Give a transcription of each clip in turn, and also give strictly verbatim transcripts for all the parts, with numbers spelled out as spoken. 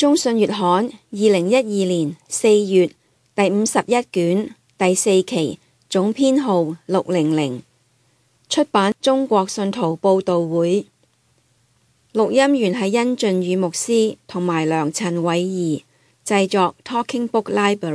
中信月刊二零一二年四月第五十一卷第四期總編號六零零，出版中國信徒佈道會。錄音員係殷俊宇牧師同埋梁陳偉儀，製作 Talking Book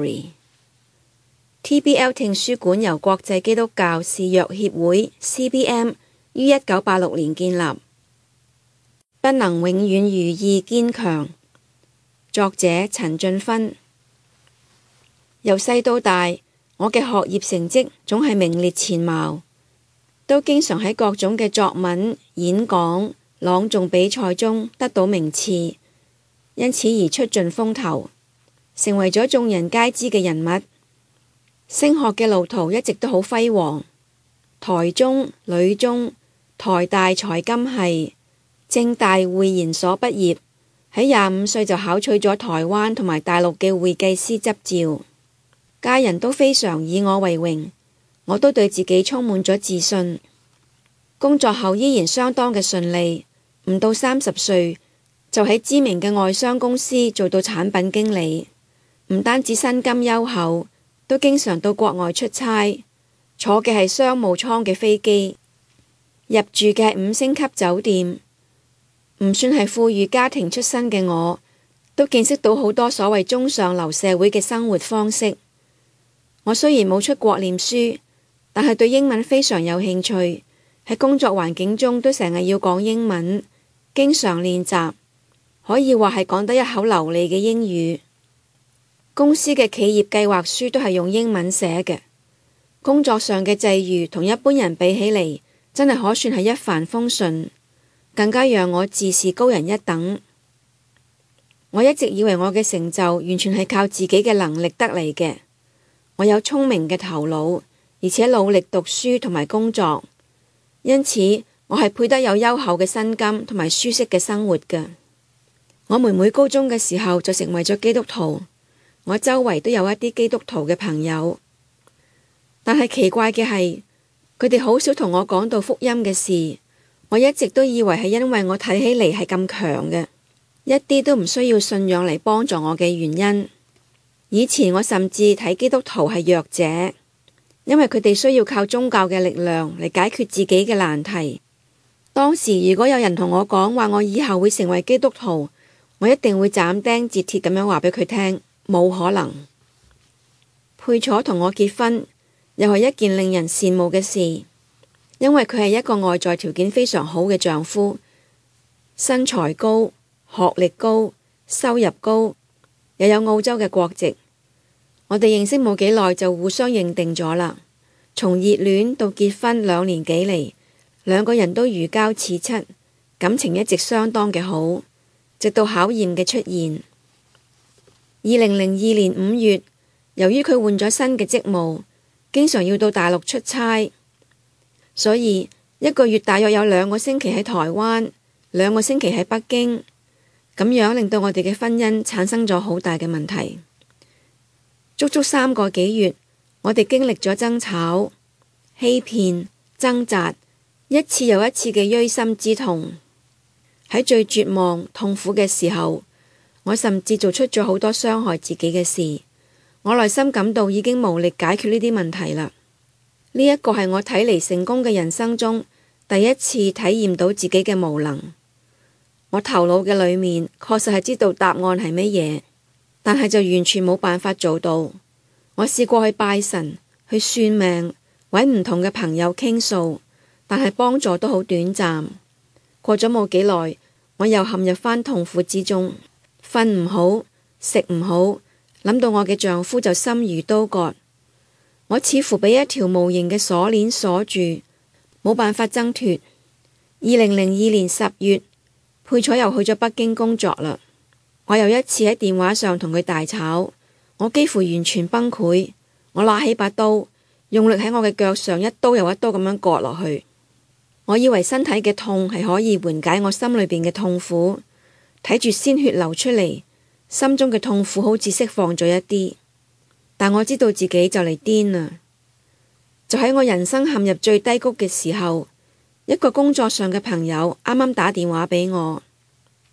Library。T B L 聽書館由國際基督教視約協會 C B M 於一九八六年建立。不能永遠如意堅強。作者陳俊芬。由細到大，我嘅學業成績總係名列前茅，都經常喺各種嘅作文、演講、朗誦比賽中得到名次，因此而出盡風頭，成為咗眾人皆知嘅人物。升學嘅路途一直都好輝煌，台中、女中、台大財金系、政大會研所畢業，喺廿五歲就考取咗台灣同埋大陸嘅會計師執照，家人都非常以我為榮，我都對自己充滿咗自信。工作後依然相當嘅順利，唔到三十歲就喺知名嘅外商公司做到產品經理，唔單止薪金優厚，都經常到國外出差，坐嘅係商務艙嘅飛機，入住嘅五星級酒店。唔算係富裕家庭出身嘅我，都見識到好多所謂中上流社會嘅生活方式。我雖然冇出國念書，但係對英文非常有興趣，喺工作環境中都成日要講英文，經常練習，可以話係講得一口流利嘅英語。公司嘅企業計劃書都係用英文寫嘅。工作上嘅際遇同一般人比起嚟，真係可算係一帆風順，更加讓我自視高人一等。我一直以為我嘅成就完全係靠自己嘅能力得嚟嘅。我有聰明嘅頭腦，而且努力讀書同埋工作，因此我係配得有優厚嘅薪金同埋舒適嘅生活嘅。我妹妹高中嘅時候就成為咗基督徒，我周圍都有一啲基督徒嘅朋友，但係奇怪嘅係，佢哋好少同我講到福音嘅事。我一直都以為係因為我睇起嚟係咁強嘅，一啲都唔需要信仰嚟幫助我嘅原因。以前我甚至睇基督徒係弱者，因為佢哋需要靠宗教嘅力量嚟解決自己嘅難題。當時如果有人同我講話我以後會成為基督徒，我一定會斬釘截鐵咁樣話俾佢聽，冇可能。佩楚同我結婚，又係一件令人羨慕嘅事，因為佢係一個外在條件非常好嘅丈夫，身材高、學歷高、收入高，又有澳洲嘅國籍。我哋認識冇幾耐就互相認定咗啦。從熱戀到結婚兩年幾嚟，兩個人都如膠似漆，感情一直相當嘅好，直到考驗嘅出現。二零零二年五月，由於佢換咗新嘅職務，經常要到大陸出差，所以一個月大約有兩個星期喺台灣，兩個星期喺北京，咁樣令到我哋嘅婚姻產生咗好大嘅問題。足足三個幾月，我哋經歷咗爭吵、欺騙、掙扎，一次又一次嘅錐心之痛。喺最絕望、痛苦嘅時候，我甚至做出咗好多傷害自己嘅事。我內心感到已經無力解決呢啲問題啦。呢一個係我睇嚟成功嘅人生中第一次體驗到自己嘅無能。我頭腦嘅裏面確實係知道答案係乜嘢，但係就完全冇辦法做到。我試過去拜神、去算命、揾唔同嘅朋友傾訴，但係幫助都好短暫。過咗冇幾耐，我又陷入返痛苦之中，瞓唔好，食唔好，諗到我嘅丈夫就心如刀割。我似乎俾一條無形嘅鎖鏈鎖住，冇辦法掙脫。二零零二年十月，佩楚又去咗北京工作啦。我又一次喺電話上同佢大吵，我幾乎完全崩潰。我拿起把刀，用力喺我嘅腳上一刀又一刀咁樣割落去。我以為身體嘅痛係可以緩解我心裏邊嘅痛苦，睇住鮮血流出嚟，心中嘅痛苦好似釋放咗一啲。但我知道自己就嚟癲啦。就喺我人生陷入最低谷嘅時候，一個工作上嘅朋友啱啱打電話俾我，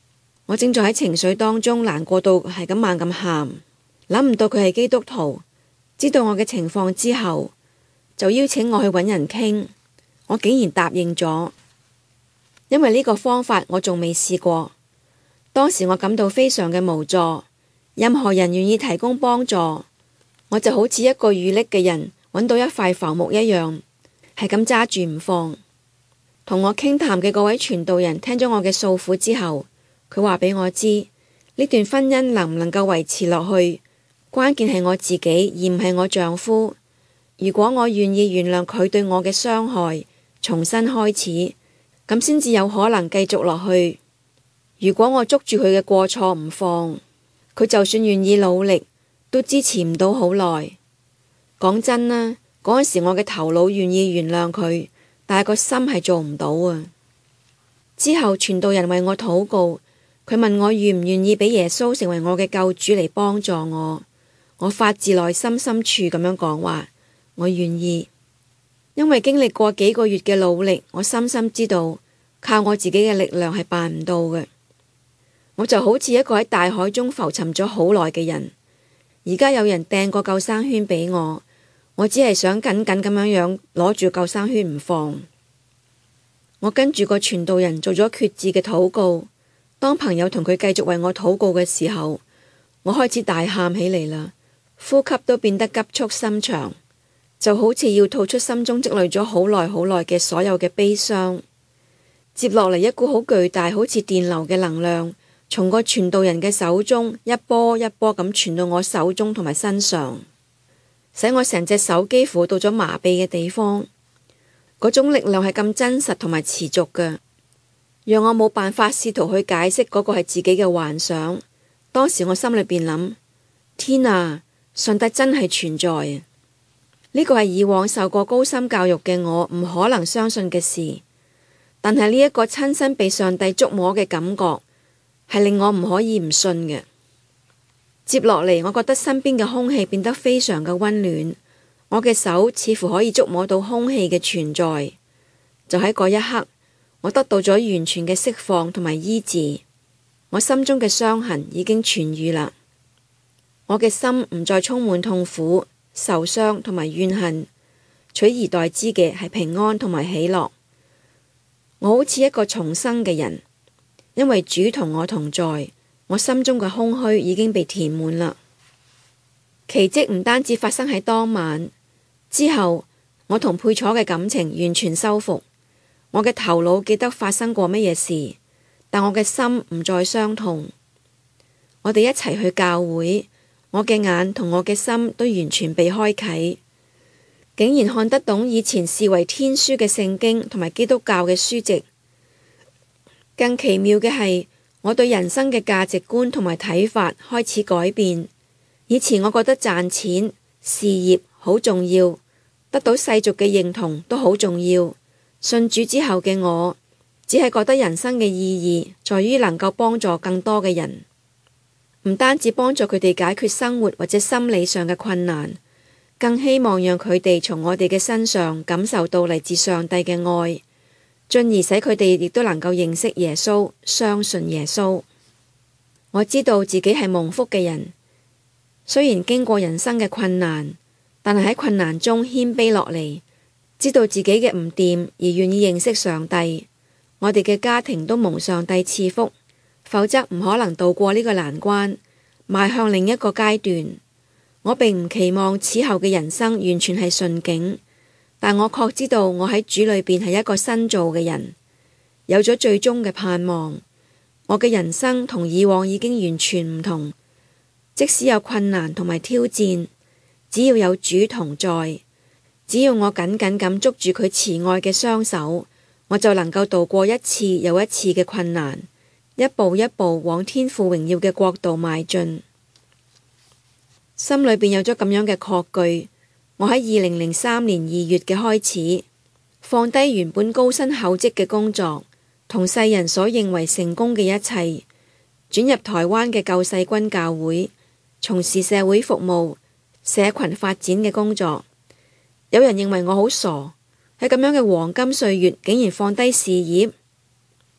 我正在喺情緒當中難過到係咁猛咁喊，諗唔到佢係基督徒，知道我嘅情況之後，就邀請我去揾人傾，我竟然答應咗，因為呢個方法我仲未試過。當時我感到非常嘅無助，任何人願意提供幫助，我就好似一個遇溺嘅人揾到一塊浮木一樣，係咁揸住唔放。同我傾談嘅嗰位傳道人聽咗我嘅訴苦之後，佢話俾我知呢段婚姻能唔能夠維持落去，關鍵係我自己而唔係我丈夫。如果我願意原諒佢對我嘅傷害，重新開始，咁先至有可能繼續落去。如果我捉住佢嘅過錯唔放，佢就算願意努力，都支持唔到好耐。講真啦，嗰陣時我嘅頭腦願意原諒佢，但係個心係做唔到啊。之後傳道人為我禱告，佢問我願唔願意俾耶穌成為我嘅救主嚟幫助我。我發自內心深處咁樣講話，我願意。因為經歷過幾個月嘅努力，我深深知道靠我自己嘅力量係辦唔到嘅。我就好似一個喺大海中浮沉咗好耐嘅人，而家有人掟個救生圈俾我，我只係想緊緊咁樣樣攞住救生圈唔放。我跟住個傳道人做咗決志嘅禱告，當朋友同佢繼續為我禱告嘅時候，我開始大喊起嚟啦，呼吸都變得急促深長，就好似要吐出心中積累咗好耐好耐嘅所有嘅悲傷。接落嚟一股好巨大好似電流嘅能量，從個傳道人嘅手中一波一波咁傳到我手中同埋身上，使我成隻手幾乎到咗麻痹嘅地方。嗰種力量係咁真實同埋持續嘅，讓我冇辦法試圖去解釋嗰個係自己嘅幻想。當時我心裏邊諗：天啊，上帝真係存在啊！呢個係以往受過高深教育嘅我唔可能相信嘅事，但係呢一個親身被上帝觸摸嘅感覺，係令我唔可以唔信嘅。接落嚟，我覺得身邊嘅空氣變得非常嘅溫暖，我嘅手似乎可以觸摸到空氣嘅存在。就喺嗰一刻，我得到咗完全嘅釋放同埋醫治，我心中嘅傷痕已經痊癒啦。我嘅心唔再充滿痛苦、受傷同埋怨恨，取而代之嘅係平安同埋喜樂。我好似一個重生嘅人，因為主同我同在，我心中嘅空虛已經被填滿啦。奇蹟唔單止發生喺當晚之後，我同佩楚嘅感情完全修復。我嘅頭腦記得發生過乜嘢事，但我嘅心唔再傷痛。我哋一齊去教會，我嘅眼同我嘅心都完全被開啟，竟然看得懂以前視為天書嘅聖經同埋基督教嘅書籍。更奇妙嘅係，我對人生嘅價值觀同埋睇法開始改變。以前我覺得賺錢、事業好重要，得到世俗嘅認同都好重要。信主之後嘅我，只係覺得人生嘅意義在於能夠幫助更多嘅人，唔單止幫助佢哋解決生活或者心理上嘅困難，更希望讓佢哋從我哋嘅身上感受到嚟自上帝嘅愛，進而使佢哋亦都能夠認識耶穌，相信耶穌。我知道自己係蒙福嘅人，雖然經過人生嘅困難，但係喺困難中謙卑落嚟，知道自己嘅唔掂而願意認識上帝。我哋嘅家庭都蒙上帝賜福，否則唔可能渡過呢個難關，邁向另一個階段。我並唔期望此後嘅人生完全係順境，但我確知道我喺主裏邊係一個新造嘅人，有咗最終嘅盼望。我嘅人生同以往已經完全唔同，即使有困難同埋挑戰，只要有主同在，只要我緊緊咁捉住佢慈愛嘅雙手，我就能夠度過一次又一次嘅困難，一步一步往天父榮耀嘅國度邁進。心裏邊有咗咁樣嘅確據，我喺二零零三年二月嘅開始，放低原本高薪厚職嘅工作，同世人所認為成功嘅一切，轉入台灣嘅救世軍教會，從事社會服務、社群發展嘅工作。有人認為我好傻，喺咁樣嘅黃金歲月竟然放低事業。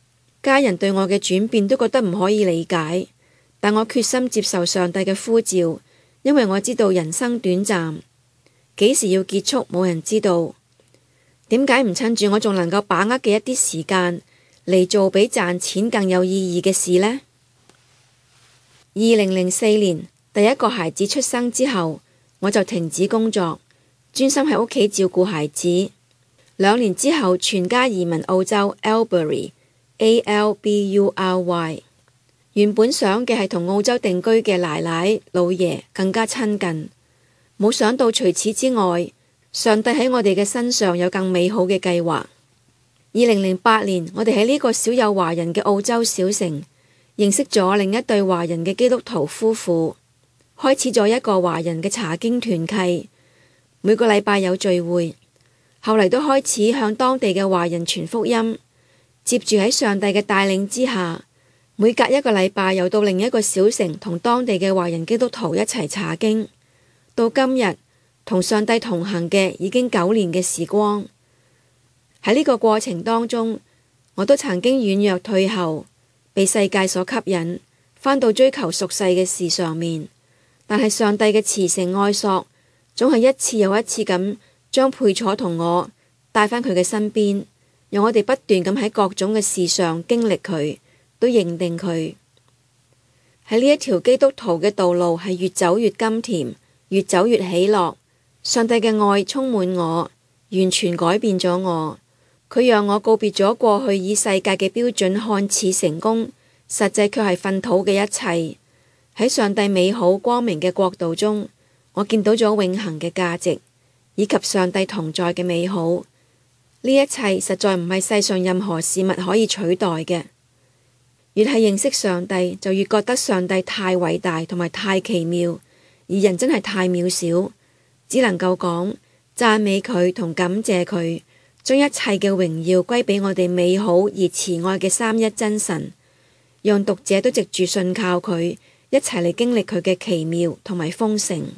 家人對我嘅轉變都覺得唔可以理解，但我決心接受上帝嘅呼召，因為我知道人生短暫，幾時要結束冇人知道。點解唔趁住我仲能夠把握嘅一啲時間嚟做比賺錢更有意義嘅事呢？二零零四年第一個孩子出生之後，我就停止工作，專心喺屋企照顧孩子。兩年之後，全家移民澳洲 Albury A L B U R Y。原本想嘅係同澳洲定居嘅奶奶老爺更加親近，冇想到除此之外，上帝喺我哋嘅身上有更美好嘅計劃。二零零八年，我哋喺呢個少有華人嘅澳洲小城認識咗另一對華人嘅基督徒夫婦，開始咗一個華人嘅查經團契，每個禮拜有聚會。後嚟都開始向當地嘅華人傳福音，接住喺上帝嘅帶領之下，每隔一個禮拜又到另一個小城同當地嘅華人基督徒一齊查經。到今日同上帝同行嘅已經九年嘅時光。喺呢個過程當中，我都曾經軟弱退後，被世界所吸引，返到追求俗世嘅事上面。但係上帝嘅慈繩愛索，總係一次又一次咁將佩楚同我帶返佢嘅身邊，讓我哋不斷咁喺各種嘅事上經歷佢，都認定佢。喺呢一條基督徒嘅道路係越走越甘甜，越走越喜樂。上帝嘅愛充滿我，完全改變咗我。佢讓我告別咗過去以世界嘅標準看似成功，實際卻係糞土嘅一切。喺上帝美好光明嘅國度中，我見到咗永恆嘅價值，以及上帝同在嘅美好。呢一切實在唔係世上任何事物可以取代嘅。越係認識上帝，就越覺得上帝太偉大同埋太奇妙，而人真係太渺小，只能夠講讚美佢同感謝佢，將一切嘅榮耀歸俾我哋美好而慈愛嘅三一真神，讓讀者都藉住信靠佢，一齊嚟經歷佢嘅奇妙同埋豐盛。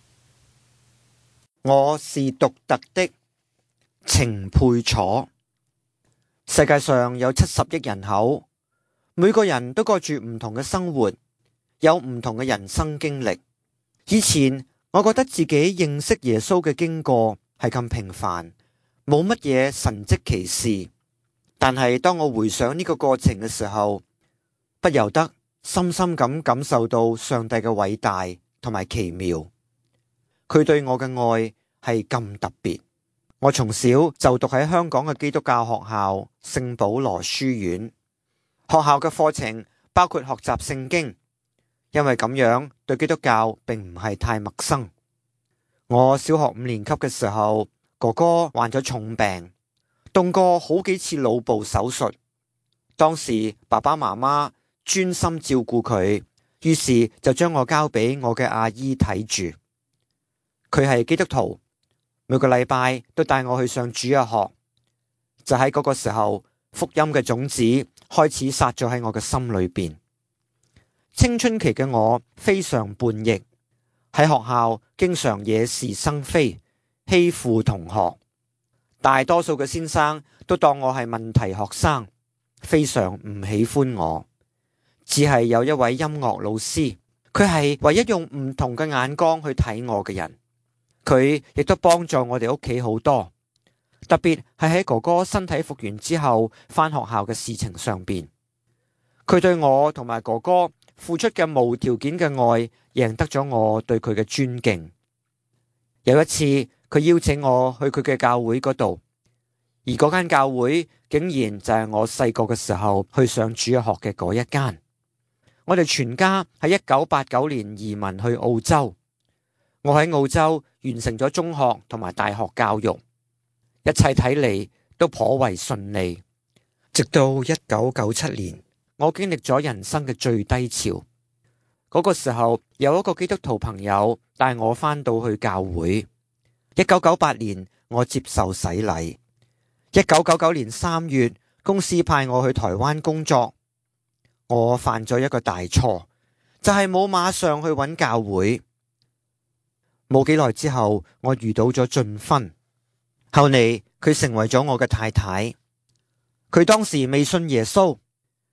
我是獨特的，程佩楚。世界上有七十億人口，每個人都過住唔同嘅生活，有唔同嘅人生經歷。以前我覺得自己認識耶穌嘅經過係咁平凡，冇乜嘢神蹟奇事。但係當我回想呢個過程嘅時候，不由得深深咁感受到上帝嘅偉大同埋奇妙。佢對我嘅愛係咁特別。我從小就讀喺香港嘅基督教學校聖保羅書院，學校嘅課程包括學習聖經，因為咁樣對基督教並唔係太陌生。我小學五年級嘅時候，哥哥患咗重病，動過好幾次腦部手術。當時爸爸媽媽專心照顧佢，於是就將我交俾我嘅阿姨睇住。佢係基督徒，每個禮拜都帶我去上主日學。就喺嗰個時候，福音嘅種子開始撒咗喺我嘅心裏邊。青春期嘅我非常叛逆，喺學校經常惹是生非，欺負同學。大多數嘅先生都當我係問題學生，非常唔喜歡我。只係有一位音樂老師，佢係唯一用唔同嘅眼光去睇我嘅人。佢亦都幫助我哋屋企好多，特別係喺哥哥身體復原之後返學校嘅事情上邊。佢對我同埋哥哥付出嘅無條件嘅愛，贏得咗我對佢嘅尊敬。有一次，佢邀請我去佢嘅教會嗰度，而嗰間教會竟然就係我細個嘅時候去上主日學嘅嗰一間。我哋全家喺一九八九年移民去澳洲。我喺澳洲完成咗中學同埋大學教育，一切睇嚟都頗為順利。直到一九九七年，我經歷咗人生嘅最低潮。嗰個時候，有一個基督徒朋友帶我返到去教會。一九九八年，我接受洗禮。一九九九年三月，公司派我去台灣工作。我犯咗一個大錯，就係冇馬上去揾教會。冇幾耐之後，我遇到咗俊芬，後嚟佢成為咗我嘅太太。佢當時未信耶穌，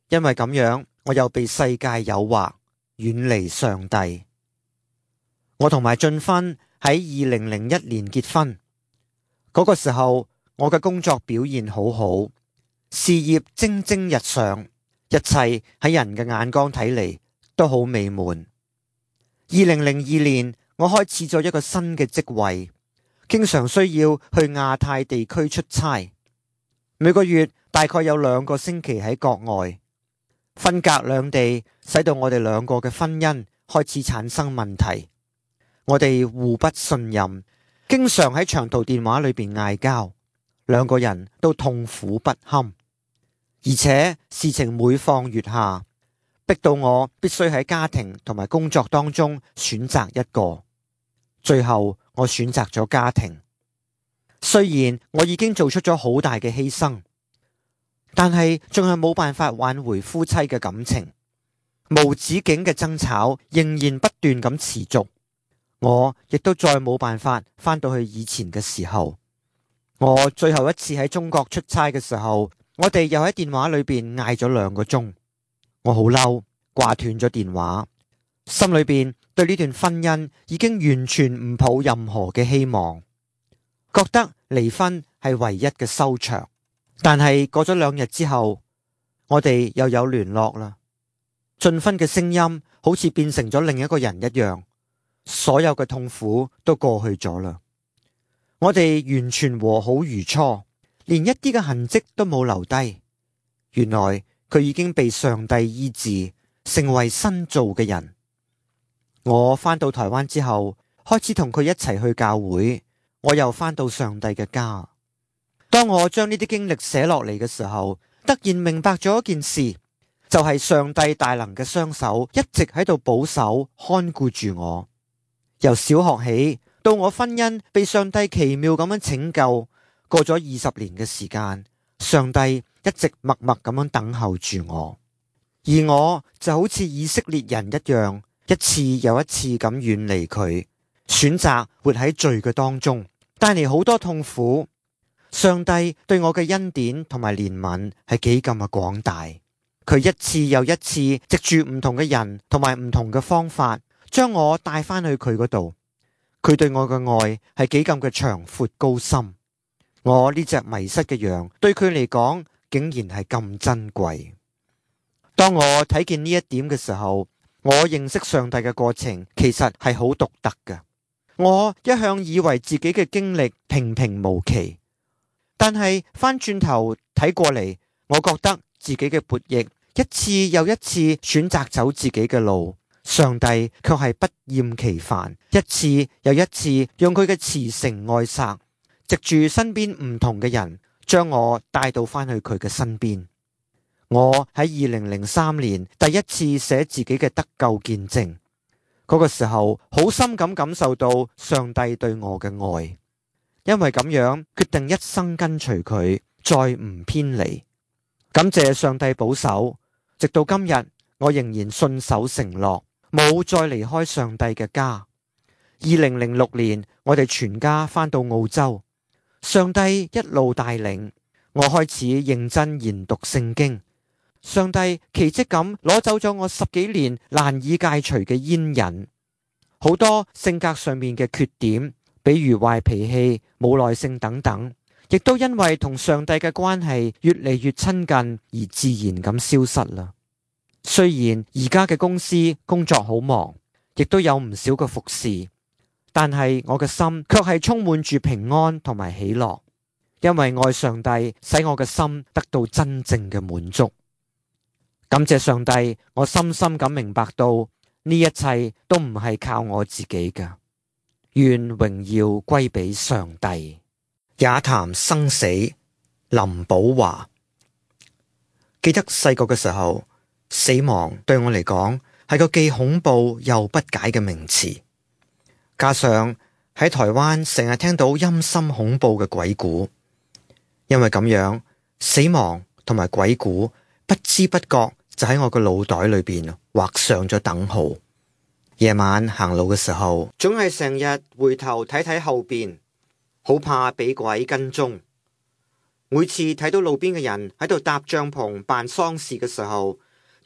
因為咁樣，我又被世界誘惑，遠離上帝。我同埋俊芬喺二零零一年結婚，嗰個時候我嘅工作表現好好，事業蒸蒸日上，一切喺人嘅眼光睇嚟都好美滿。二零零二年，我開始咗一個新嘅職位，經常需要去亞太地區出差，每個月大概有兩個星期喺國外。分隔兩地，使到我哋兩個嘅婚姻開始產生問題。我哋互不信任，經常喺長途電話裏邊嗌交，兩個人都痛苦不堪。而且事情每況愈下，逼到我必須喺家庭同埋工作當中選擇一個。最後我選擇咗家庭。雖然我已經做出咗好大嘅犧牲，但係仲係冇辦法挽回夫妻嘅感情，無止境嘅爭吵仍然不斷咁持續。我亦都再冇辦法翻到去以前嘅時候。我最後一次喺中國出差嘅時候，我哋又喺電話裏邊嗌咗兩個鐘。我好嬲，掛斷咗電話，心裏邊對呢段婚姻已經完全唔抱任何嘅希望，覺得離婚係唯一嘅收場。但係過咗兩日之後，我哋又有聯絡啦。俊芬嘅聲音好似變成咗另一個人一樣，所有嘅痛苦都過去咗啦。我哋完全和好如初，連一啲嘅痕跡都冇留低。原來佢已經被上帝醫治，成為新造嘅人。我返到台灣之後，開始同佢一齊去教會，我又返到上帝嘅家。當我將呢啲經歷寫落嚟嘅時候，突然明白咗一件事，就係上帝大能嘅雙手一直喺度保守看顧住我。由小學起到我婚姻被上帝奇妙咁樣拯救，過咗二十年嘅時間，上帝一直默默咁樣等候住我，而我就好似以色列人一樣，一次又一次咁遠離佢，選擇活喺罪嘅當中，帶嚟好多痛苦。上帝對我嘅恩典同埋憐憫係幾咁嘅廣大，佢一次又一次藉住唔同嘅人同埋唔同嘅方法，將我帶翻去佢嗰度。佢對我嘅愛係幾咁嘅長闊高深，我呢隻迷失嘅羊對佢嚟講竟然係咁珍貴。當我睇見呢一點嘅時候，我認識上帝嘅過程其實係好獨特嘅。我一向以為自己嘅經歷平平無奇，但係翻轉頭睇過嚟，我覺得自己嘅悖逆一次又一次選擇走自己嘅路，上帝卻係不厭其煩，一次又一次用佢嘅慈繩愛撒，藉住身邊唔同嘅人，將我帶到翻去佢嘅身邊。我喺二零零三年第一次寫自己嘅得救見證，嗰個時候好深咁感受到上帝對我嘅愛。因為咁樣決定一生跟隨佢，再唔偏離。感謝上帝保守，直到今日我仍然信守承諾，冇再離開上帝嘅家。二零零六年我哋全家返到澳洲，上帝一路帶領我開始認真研讀聖經。上帝奇蹟咁攞走咗我十幾年難以戒除嘅煙癮，好多性格上面嘅缺點，比如壞脾氣、冇耐性等等，亦都因為同上帝嘅關係越嚟越親近而自然咁消失啦。雖然而家嘅公司工作好忙，亦都有唔少嘅服侍，但係我嘅心卻係充滿住平安同埋喜樂，因為愛上帝使我嘅心得到真正嘅滿足。感謝上帝，我深深咁明白到呢一切都唔係靠我自己㗎。願榮耀歸俾上帝。也談生死，林寶華。記得細個嘅時候，死亡對我嚟講係個既恐怖又不解嘅名詞，加上喺台灣成日聽到陰森恐怖嘅鬼故，因為咁樣，死亡同埋鬼故不知不覺就喺我個腦袋裏邊畫上咗等號。夜晚行路嘅時候，總係成日回頭睇睇後邊，好怕俾鬼跟蹤。每次睇到路邊嘅人喺度搭帳篷辦喪事嘅時候，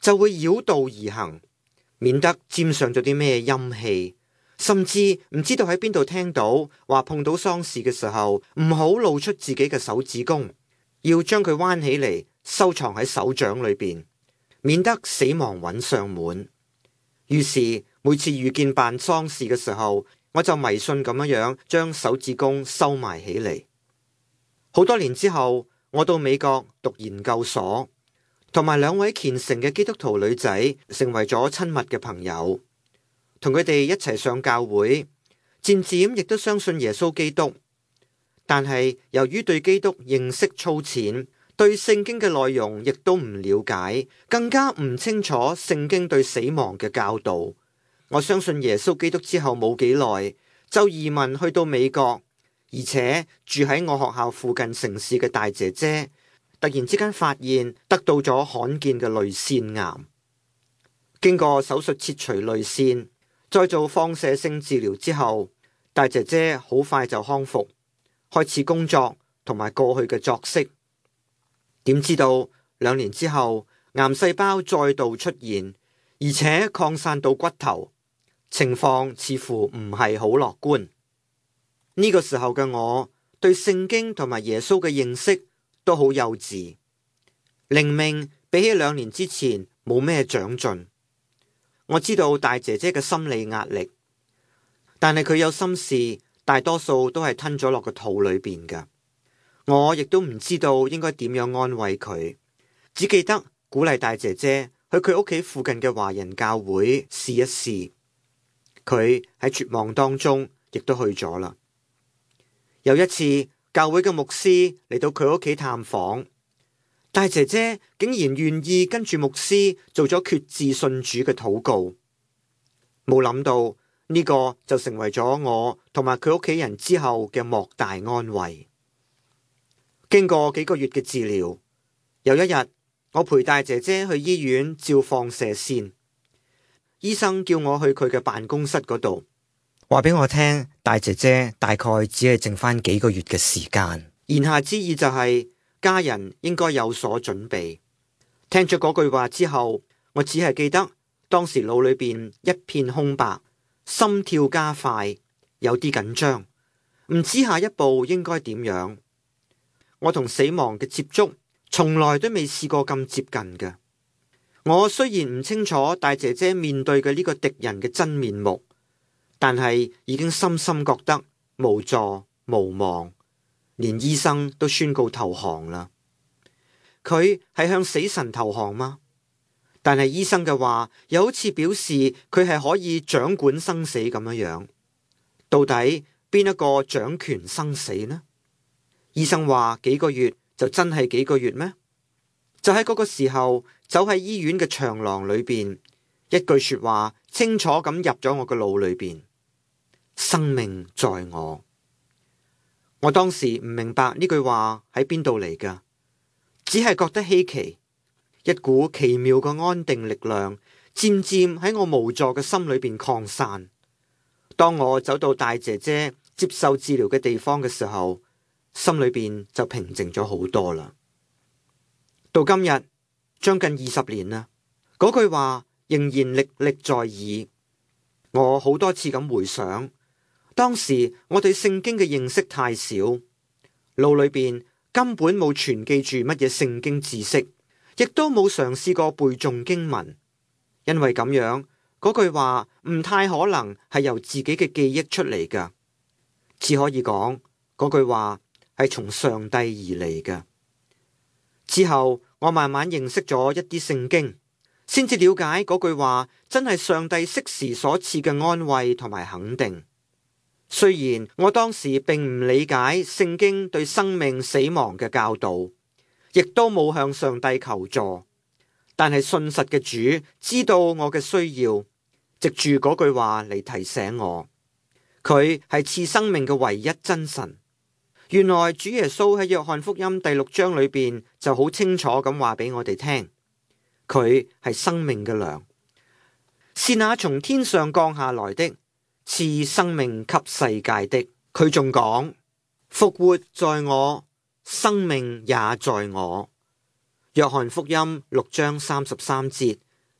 就會繞道而行，免得沾上咗啲咩陰氣，甚至唔知道喺邊度聽到話碰到喪事嘅時候唔好露出自己嘅手指公，要將佢彎起嚟收藏喺手掌裏邊，免得死亡揾上門。於是每次遇見辦喪事嘅時候，我就迷信咁樣樣將手指公收埋起嚟。好多年之後，我到美國讀研究所，同埋兩位虔誠嘅基督徒女仔成為咗親密嘅朋友，同佢哋一齊上教會，漸漸亦都相信耶穌基督。但係由於對基督認識粗淺，對聖經嘅內容亦都唔了解，更加唔清楚聖經對死亡嘅教導。我相信耶穌基督之後冇幾耐就移民去到美國，而且住喺我學校附近城市嘅大姐姐突然之間發現得到咗罕見嘅淚腺癌，經過手術切除淚腺，再做放射性治療之後，大姐姐好快就康復，開始工作同埋過去嘅作息。點知道兩年之後，癌細胞再度出現，而且擴散到骨頭，情況似乎唔係好樂觀。呢個時候嘅我對聖經同埋耶穌嘅認識都好幼稚，靈命比起兩年之前冇咩長進。我知道大姐姐嘅心理壓力，但係佢有心事，大多數都係吞咗落個肚裏邊㗎。我亦都唔知道應該點樣安慰佢，只記得鼓勵大姐姐去佢屋企附近嘅華人教會試一試。佢喺絕望當中亦都去咗啦。有一次，教會嘅牧師嚟到佢屋企探訪，大姐姐竟然願意跟住牧師做咗決志信主嘅禱告。冇諗到呢個就成為咗我同埋佢屋企人之後嘅莫大安慰。經過幾個月嘅治療，有一日我陪大姐姐去醫院照放射線，醫生叫我去佢嘅辦公室嗰度，話俾我聽大姐姐大概只係剩翻幾個月嘅時間。言下之意就係家人應該有所準備。聽咗嗰句話之後，我只係記得當時腦裏邊一片空白，心跳加快，有啲緊張，唔知下一步應該點樣。我同死亡嘅接觸從來都未試過咁接近嘅。我雖然唔清楚大姐姐面對嘅呢個敵人嘅真面目，但係已經深深覺得無助無望，連醫生都宣告投降啦。佢係向死神投降嗎？但係醫生嘅話又好似表示佢係可以掌管生死咁樣樣。到底邊一個掌權生死呢？醫生話幾個月就真係幾個月咩？就喺嗰個時候，走喺醫院嘅長廊裏邊，一句說話清楚咁入咗我嘅腦裏邊：生命在我。我當時唔明白呢句話喺邊度嚟㗎，只係覺得稀奇，一股奇妙嘅安定力量漸漸喺我無助嘅心裏邊擴散。當我走到大姐姐接受治療嘅地方嘅時候，心裏邊就平靜咗好多啦。到今日將近二十年啦，嗰句話仍然歷歷在耳。我好多次咁回想，當時我對聖經嘅認識太少，腦裏邊根本冇存記住乜嘢聖經知識，亦都冇嘗試過背誦經文。因為咁樣，嗰句話唔太可能係由自己嘅記憶出嚟㗎，只可以講嗰句話係從上帝而嚟嘅。之後我慢慢認識咗一啲聖經，先至了解嗰句話真係上帝適時所賜嘅安慰同埋肯定。雖然我當時並唔理解聖經對生命死亡嘅教導，亦都冇向上帝求助，但係信實嘅主知道我嘅需要，藉住嗰句話嚟提醒我，佢係賜生命嘅唯一真神。原來主耶穌喺約翰福音第六章裏邊就好清楚咁話俾我哋聽，佢係生命嘅糧，是那從天上降下來的，賜生命給世界的。佢仲講，復活在我，生命也在我。約翰福音六章三十三節，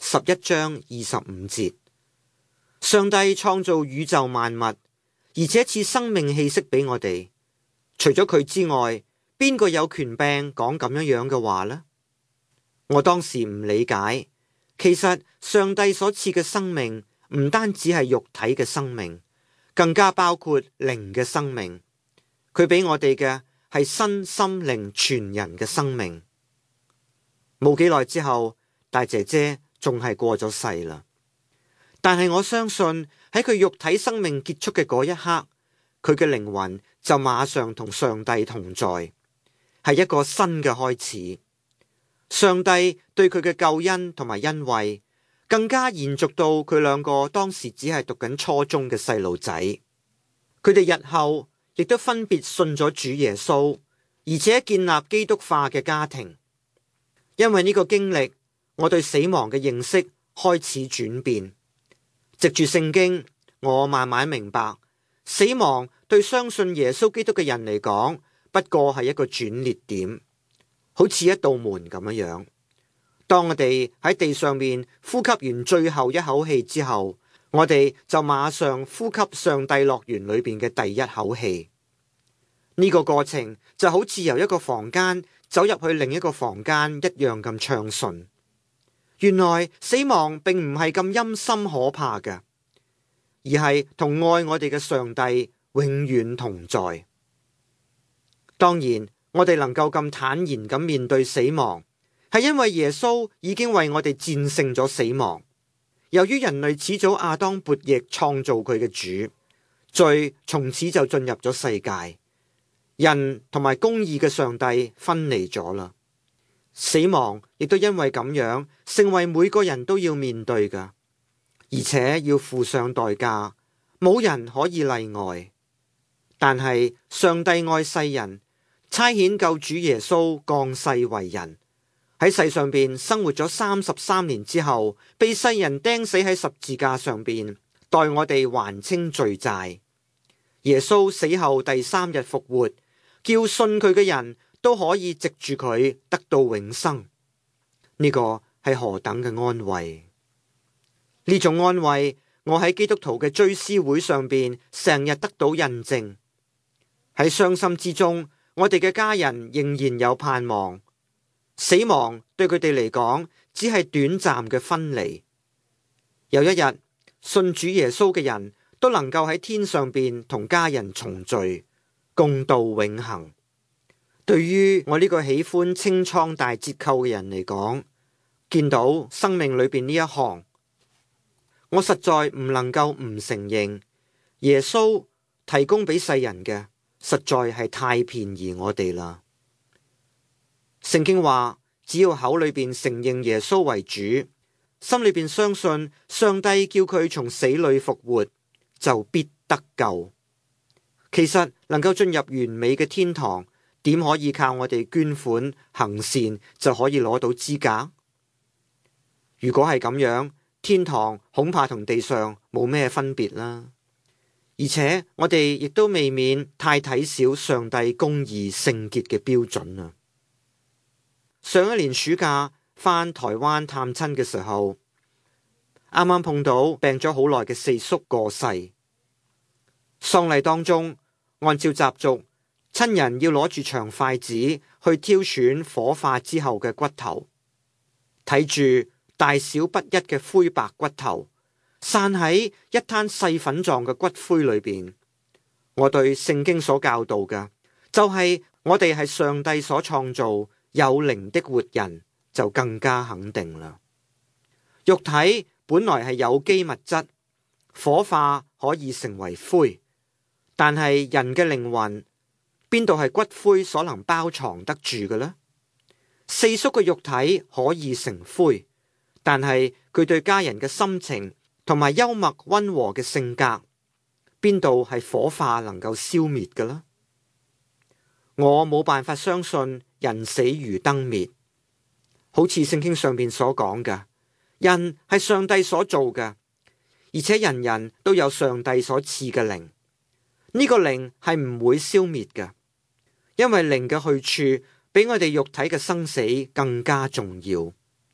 十一章二十五節。上帝創造宇宙萬物，而且賜生命氣息俾我哋。除咗佢之外，邊個有權柄講咁樣樣嘅話呢？我當時唔理解，其實上帝所賜嘅生命唔單止係肉體嘅生命，更加包括靈嘅生命。佢俾我哋嘅係身心靈全人嘅生命。冇幾耐之後，大姐姐仲係過咗世啦。但係我相信喺佢肉體生命結束嘅嗰一刻，佢嘅靈魂就馬上同上帝同在，係一個新嘅開始。上帝對佢嘅救恩同埋恩惠，更加延續到佢兩個當時只係讀緊初中嘅細路仔。佢哋日後亦都分別信咗主耶穌，而且建立基督化嘅家庭。因為呢個經歷，我對死亡嘅認識開始轉變。藉住聖經，我慢慢明白，死亡對相信耶穌基督嘅人嚟講，不過係一個轉捩點，好似一道門咁樣樣。當我哋喺地上面呼吸完最後一口氣之後，我哋就馬上呼吸上帝樂園裏邊嘅第一口氣。呢個過程就好似由一個房間走入去另一個房間一樣咁暢順。原來死亡並唔係咁陰森可怕嘅，而係同愛我哋嘅上帝永遠同在。當然，我哋能夠咁坦然咁面對死亡，係因為耶穌已經為我哋戰勝咗死亡。由於人類始祖亞當悖逆創造佢嘅主，罪從此就進入咗世界。人同埋公義嘅上帝分離咗啦，死亡亦都因為咁樣成為每個人都要面對㗎，而且要付上代價，冇人可以例外。但係上帝愛世人，差遣救主耶穌降世為人，喺世上邊生活咗三十三年之後，被世人釘死喺十字架上邊，代我哋還清罪債。耶穌死後第三日復活，叫信佢嘅人都可以藉住佢得到永生。呢個係何等嘅安慰！呢種安慰，我喺基督徒嘅追思會上邊成日得到印證。喺傷心之中，我哋嘅家人仍然有盼望。死亡對佢哋嚟講，只係短暫嘅分離。有一日，信主耶穌嘅人都能夠喺天上邊同家人重聚，共度永恆。對於我呢個喜歡清倉大折扣嘅人嚟講，見到生命裏邊呢一行，我實在唔能夠唔承認，耶穌提供俾世人嘅實在係太便宜我哋啦。聖經話，只要口裏邊承認耶穌為主，心裏邊相信上帝叫佢從死裏復活，就必得救。其實能夠進入完美嘅天堂，點可以靠我哋捐款行善就可以攞到資格？如果係咁樣，天堂恐怕同地上冇咩分別啦。而且我哋亦都未免太睇小上帝公義聖潔嘅標準啦。上一年暑假返台灣探親嘅時候，啱啱碰到病咗好耐嘅四叔過世。喪禮當中，按照習俗，親人要攞住長筷子去挑選火化之後嘅骨頭，睇住大小不一嘅灰白骨頭散喺一灘細粉狀嘅骨灰裏邊。我對聖經所教導嘅就係、是、我哋係上帝所創造有靈的活人，就更加肯定啦。肉體本來係有機物質，火化可以成為灰，但係人嘅靈魂邊度係骨灰所能包藏得住嘅呢？四叔嘅肉體可以成灰，但係佢對家人嘅心情同埋幽默溫和嘅性格，邊度係火化能夠消滅嘅呢？我冇辦法相信人死如燈滅，好似聖經上面所講嘅，人係上帝所做嘅，而且人人都有上帝所賜嘅靈，呢個靈係唔會消滅嘅，因為靈嘅去處比我哋肉體嘅生死更加重要。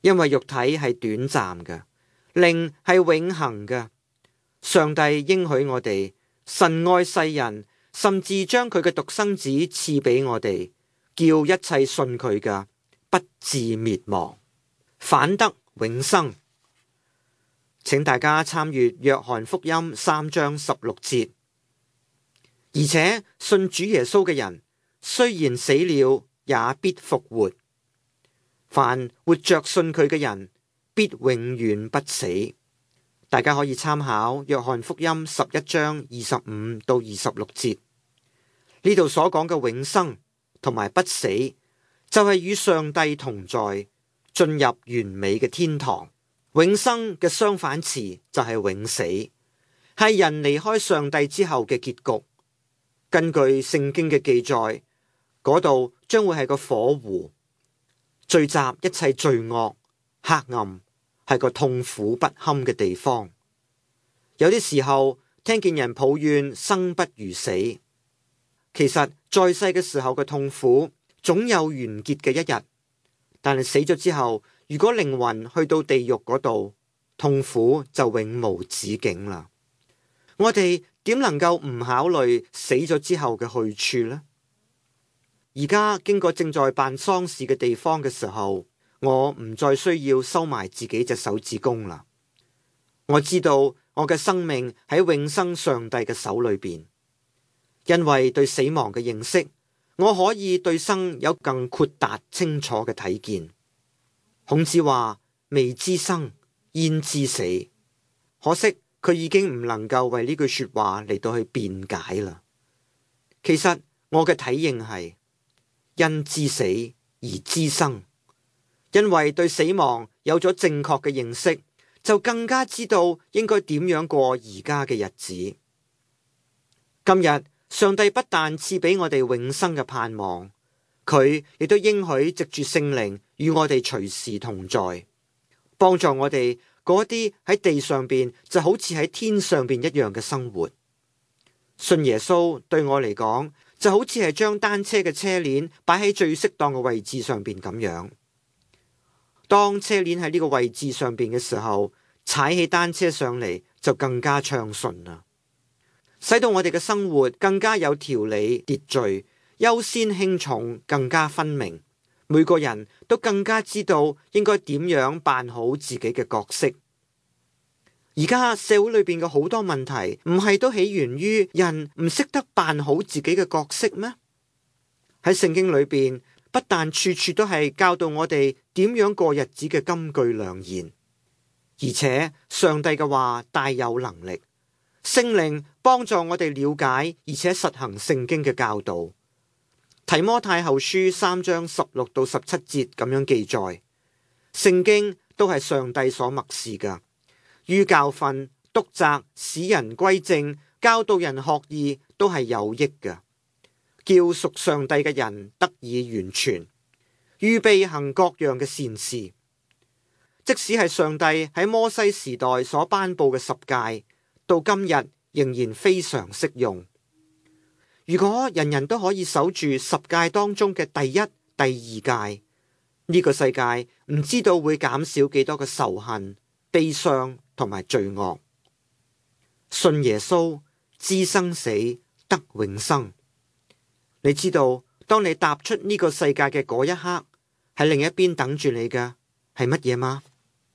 因為肉體係短暫嘅，靈係永恆嘅。上帝應許我哋，神愛世人，甚至將佢嘅獨生子賜俾我哋，叫一切信佢嘅不至滅亡，反得永生。請大家參閱約翰福音三章十六節。而且信主耶穌嘅人，雖然死了，也必復活。凡活着信佢嘅人，必永遠不死。大家可以參考約翰福音十一章二十五到二十六節。呢度所講嘅永生同埋不死，就係與上帝同在，進入完美嘅天堂。永生嘅相反詞就係永死，係人離開上帝之後嘅結局。根據聖經嘅記載，嗰度將會係個火湖，聚集一切罪惡、黑暗，係個痛苦不堪嘅地方。有啲時候聽見人抱怨生不如死，其實在世嘅時候嘅痛苦總有完結嘅一日，但係死咗之後，如果靈魂去到地獄嗰度，痛苦就永無止境啦。我哋點能夠唔考慮死咗之後嘅去處呢？而家經過正在辦喪事嘅地方嘅時候，我唔再需要收埋自己隻手指公啦。我知道我嘅生命喺永生上帝嘅手裏邊，因為對死亡嘅認識，我可以對生有更豁達清楚嘅睇見。孔子話：未知生，焉知死？可惜佢已經唔能夠為呢句說話嚟到去辯解啦。其實我嘅體認係因知死而知生，因為對死亡有咗正確嘅認識，就更加知道應該點樣過而家嘅日子。今日上帝不但賜俾我哋永生嘅盼望，佢亦都應許藉住聖靈與我哋隨時同在，幫助我哋嗰啲喺地上邊就好似喺天上邊一樣嘅生活。信耶穌對我嚟講，就好似係將單車嘅車鏈擺喺最適當嘅位置上邊咁樣。當車鏈喺呢個位置上邊嘅時候，踩起單車上嚟就更加暢順啦，使到我哋嘅生活更加有條理秩序，優先輕重更加分明。每個人都更加知道應該點樣辦好自己嘅角色。而家社會裏邊嘅好多問題，唔係都起源於人唔識得辦好自己嘅角色咩？喺聖經裏邊，不但處處都係教導我哋點樣過日子嘅金句良言，而且上帝嘅話大有能力，聖靈幫助我哋了解而且實行聖經嘅教導。提摩太後書三章十六到十七節咁樣記載，聖經都係上帝所默示噶，於教訓、督責、使人歸正、教導人學義，都係有益嘅，叫屬上帝嘅人得以完全，預備行各樣嘅善事。即使係上帝喺摩西時代所頒布嘅十誡，到今日仍然非常適用。如果人人都可以守住十誡當中嘅第一、第二誡，呢個世界唔知道會減少幾多嘅仇恨、悲傷同埋罪惡。信耶穌，知生死，得永生。你知道，當你踏出呢個世界嘅嗰一刻，喺另一邊等住你嘅係乜嘢嗎？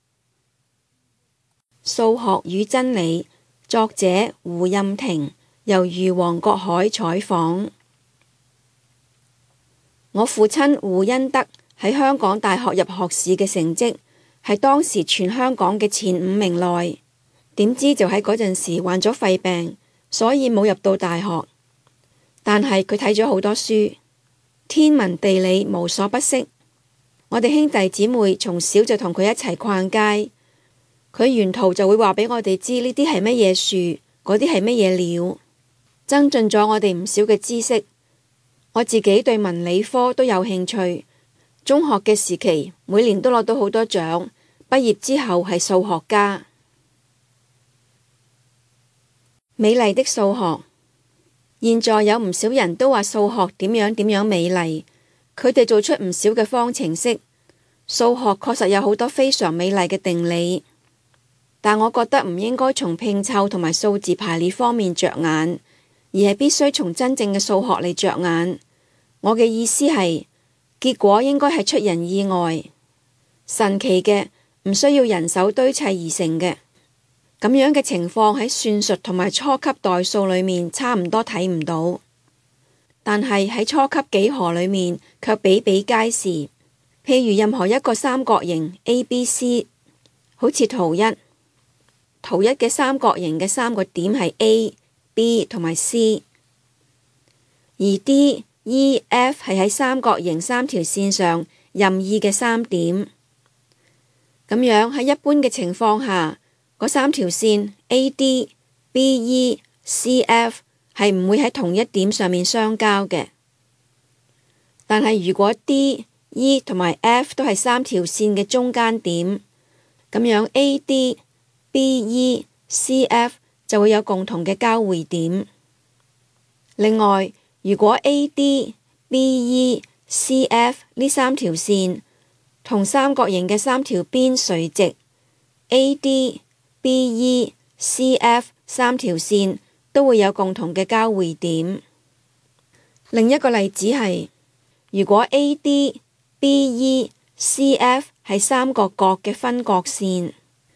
數學與真理，作者胡任庭，由余黃國海採訪。我父親胡恩德喺香港大學入學試嘅成績係當時全香港嘅前五名內，點知就喺嗰陣時患咗肺病，所以冇入到大學。但係佢睇咗好多書，天文地理無所不識。我哋兄弟姊妹從小就同佢一齊逛街，佢沿途就會話俾我哋知呢啲係乜嘢樹，嗰啲係乜嘢鳥，增進咗我哋唔少嘅知識。我自己對文理科都有興趣，中學嘅時期每年都攞到好多獎，畢業之後係數學家。美麗的數學，現在有唔少人都話數學點樣點樣美麗，佢哋做出唔少嘅方程式， 數學確實有好多非常美麗嘅定理，但我覺得唔應該從拼湊同埋數字排列方面着眼，而係必須從真正嘅數學嚟着眼。我嘅意思係，結果應該係出人意外、神奇嘅，唔需要人手堆砌而成嘅。咁樣嘅情況喺算術同埋初級代數裏面差唔多睇唔到，但係喺初級幾何裏面卻比比皆是。譬如任何一個三角形 A B C， 好似圖一，圖一嘅三角形嘅三個點係 A、B 同埋 C， 而 D、E、F 係喺三角形三條線上任意嘅三點。咁樣喺一般嘅情況下，嗰三條線 A D、B E、C F 係唔會喺同一點上面相交嘅。但係如果 D、E 同埋 F 都係三條線嘅中間點，咁樣 A D、B E、C F 就會有共同嘅交匯點。另外，如果 A D、B E、C F 呢三條線同三角形嘅三條邊垂直 ，A D、B E、C F 三條線都會有共同嘅交匯點。另一個例子係，如果 A D、B E、C F 係三個角嘅分角線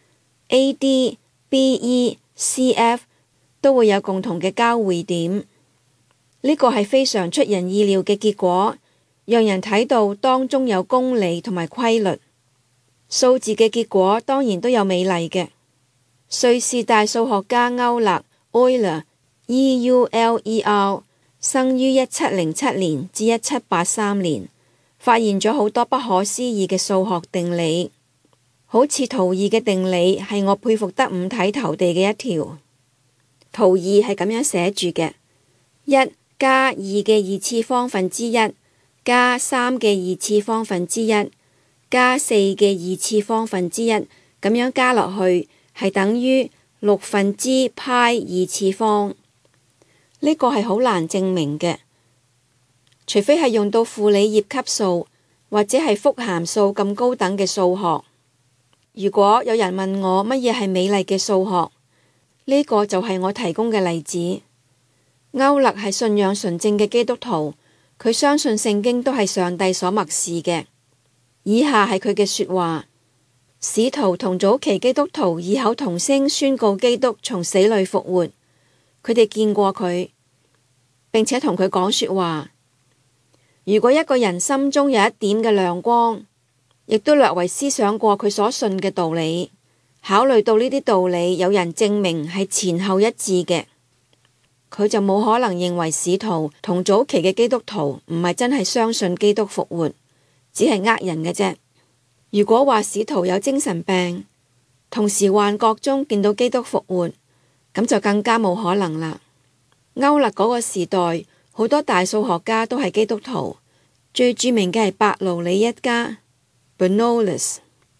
，A D、B E、C F 都會有共同嘅交匯點。呢個係非常出人意料嘅結果，讓人睇到當中有公理同埋規律。數字嘅結果當然都有美麗嘅。瑞士大數學家歐勒 （Euler E U L E R） 生於一七零七年至一七八三年。發現咗好多不可思議嘅數學定理，好似圖二嘅定理係我佩服得五體投地嘅一條。圖二係咁樣寫住嘅：一加二嘅二次方分之一，加三嘅二次方分之一，加四嘅二次方分之一，咁樣加落去係等於六分之派二次方。呢個係好難證明嘅。除非係用到傅里葉級數或者係複函數咁高等嘅數學。如果有人問我乜嘢係美麗嘅數學，呢個就係我提供嘅例子。歐勒係信仰純正嘅基督徒，佢相信聖經都係上帝所默示嘅。以下係佢嘅說話：使徒同早期基督徒異口同聲宣告基督從死裏復活，佢哋見過佢，並且同佢講說話。如果一個人心中有一點嘅亮光，亦都略為思想過佢所信嘅道理，考慮到呢啲道理有人證明係前後一致嘅，佢就冇可能認為使徒同早期嘅基督徒唔係真係相信基督復活，只係呃人嘅啫。如果話使徒有精神病，同時幻覺中見到基督復活，咁就更加冇可能啦。歐勒嗰個時代，好多大數學家都係基督徒，最著名嘅係伯勞里一家 （Bernoullis），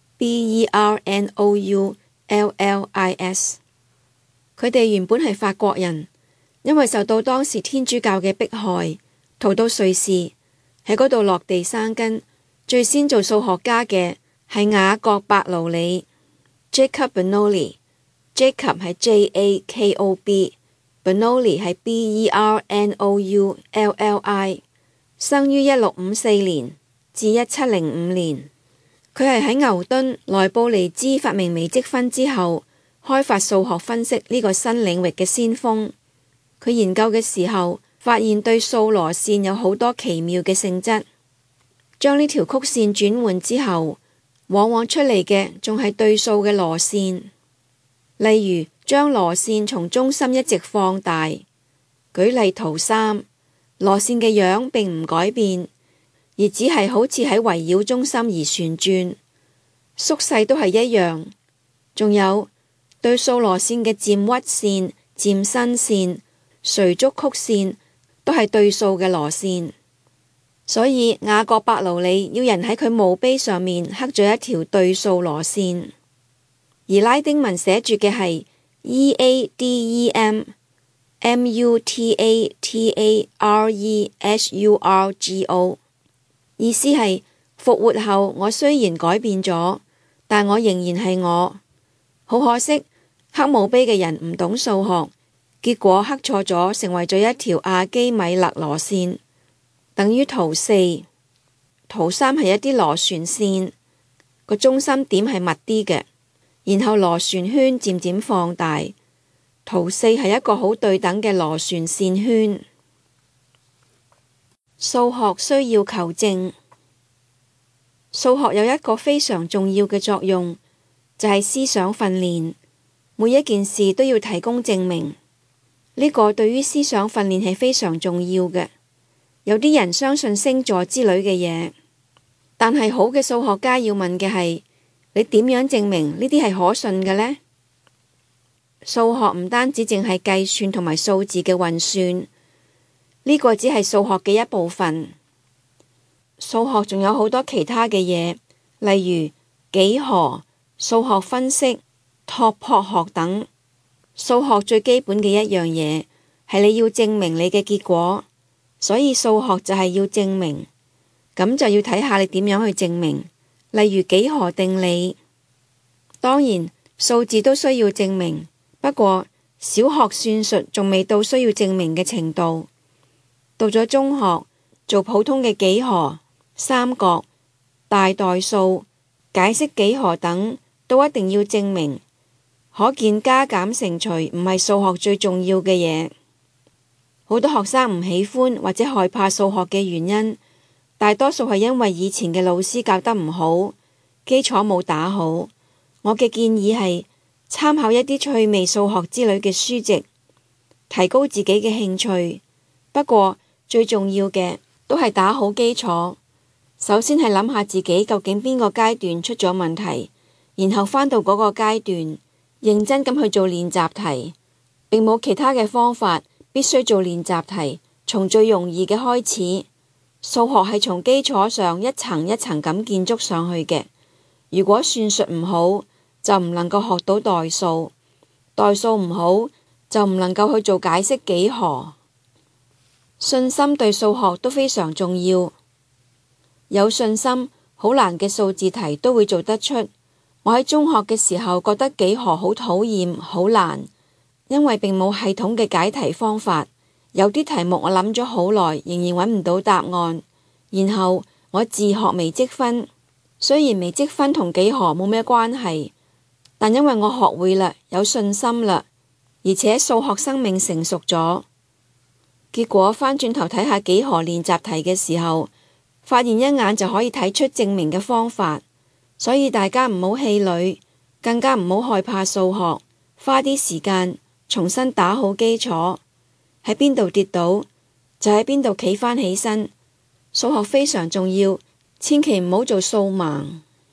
B E R N O U L L I S。佢哋原本係法國人，因為受到當時天主教嘅迫害，逃到瑞士，喺嗰度落地生根。最先做數學家嘅係雅各伯勞里 （Jacob Bernoulli），Jacob 係 J A K O B。Bernoulli 係 B E R N O U L L I， 生於一六五四年至一七零五年。佢係喺牛頓、萊布尼茲發明微積分之後，開發數學分析呢個新領域嘅先鋒。佢研究嘅時候，發現對數羅線有好多奇妙嘅性質。將呢條曲線轉換之後，往往出嚟嘅仲係對數嘅羅線。例如，將羅線從中心一直放大，舉例圖三，羅線嘅樣並唔改變，而只係好似喺圍繞中心而旋轉，縮細都係一樣。仲有對數羅線嘅漸屈線、漸伸線、垂足曲線都係對數嘅羅線。所以雅各伯勞里要人喺佢墓碑上面刻咗一條對數羅線，而拉丁文寫住嘅係E A D E M M U T A T A R E S U R G O， 意思係復活後，我雖然改變咗，但我仍然係我。好可惜，黑墓碑嘅人唔懂數學，結果刻錯咗，成為咗一條亞基米勒螺線，等於圖四。圖三係一啲螺旋線，個中心點係密啲嘅，然後螺旋圈漸漸放大。圖四係一個好對等嘅螺旋線圈。數學需要求證。數學有一個非常重要嘅作用，就係思想訓練。每一件事都要提供證明，呢個對於思想訓練係非常重要嘅。有啲人相信星座之類嘅嘢，但係好嘅數學家要問嘅係，你點樣證明呢啲係可信嘅呢？數學唔單止淨係計算同埋數字嘅運算，呢個只係數學嘅一部分。數學仲有好多其他嘅嘢，例如幾何、數學分析、拓撲學等。數學最基本嘅一樣嘢係你要證明你嘅結果，所以數學就係要證明。咁就要睇下你點樣去證明。例如幾何定理，當然數字都需要證明，不過小學算術仲未到需要證明嘅程度。到咗中學，做普通嘅幾何、三角、大代數、解釋幾何等都一定要證明。可見加減乘除唔係數學最重要嘅嘢。好多學生唔喜歡或者害怕數學嘅原因，大多數係因為以前嘅老師教得唔好，基礎冇打好。我嘅建議係參考一啲趣味數學之類嘅書籍，提高自己嘅興趣。不過最重要嘅都係打好基礎。首先係諗下自己究竟邊個階段出咗問題，然後返到嗰個階段，認真咁去做練習題，並冇其他嘅方法，必須做練習題，從最容易嘅開始。數學係從基礎上一層一層咁建築上去嘅。如果算術唔好，就唔能夠學到代數；代數唔好，就唔能夠去做解釋幾何。信心對數學都非常重要。有信心，好難嘅數字題都會做得出。我喺中學嘅時候覺得幾何好討厭，好難，因為並冇系統嘅解題方法。有啲題目我諗咗好耐，仍然揾唔到答案。然後我自學微積分，雖然微積分同幾何冇咩關係，但因為我學會啦，有信心啦，而且數學生命成熟咗。結果返轉頭睇下幾何練習題嘅時候，發現一眼就可以睇出證明嘅方法。所以大家唔好氣餒，更加唔好害怕數學，花啲時間重新打好基礎。喺邊度跌倒，就喺邊度企返起身。數學非常重要，千祈唔好做數盲。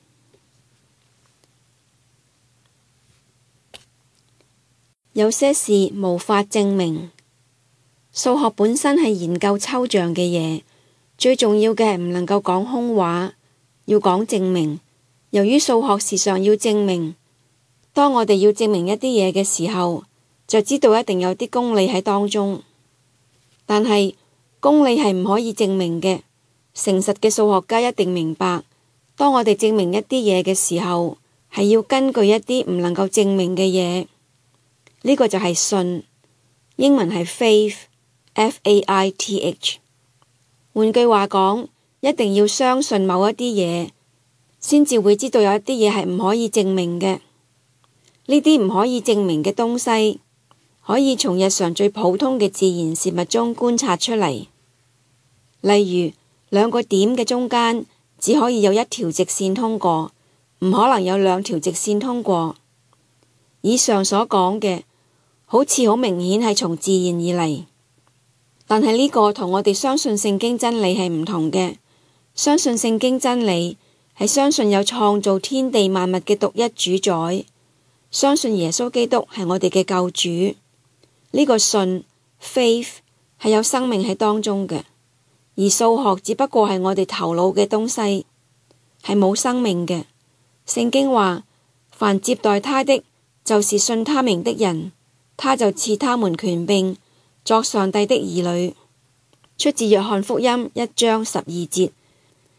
有些事無法證明。數學本身係研究抽象嘅嘢，最重要嘅係唔能夠講空話，要講證明。由於數學時常要證明，當我哋要證明一啲嘢嘅時候，就知道一定有啲公理喺當中。但係公理係唔可以證明嘅。誠實嘅數學家一定明白，當我哋證明一啲嘢嘅時候，係要根據一啲唔能夠證明嘅嘢。呢個就係信，英文係 faith，F A I T H。換句話講，一定要相信某一啲嘢，先至會知道有一啲嘢係唔可以證明嘅。呢啲唔可以證明嘅東西，可以從日常最普通嘅自然事物中觀察出嚟。例如，兩個點嘅中間只可以有一條直線通過，唔可能有兩條直線通過。以上所講嘅，好似好明顯係從自然而嚟，但係呢個同我哋相信聖經真理係唔同嘅。相信聖經真理係相信有創造天地萬物嘅獨一主宰，相信耶穌基督係我哋嘅救主。呢個信 faith 係有生命喺當中嘅，而數學只不過係我哋頭腦嘅東西，係冇生命嘅。聖經話，凡接待他的，就是信他名的人，他就賜他們權柄作上帝的兒女。出自約翰福音一章十二節。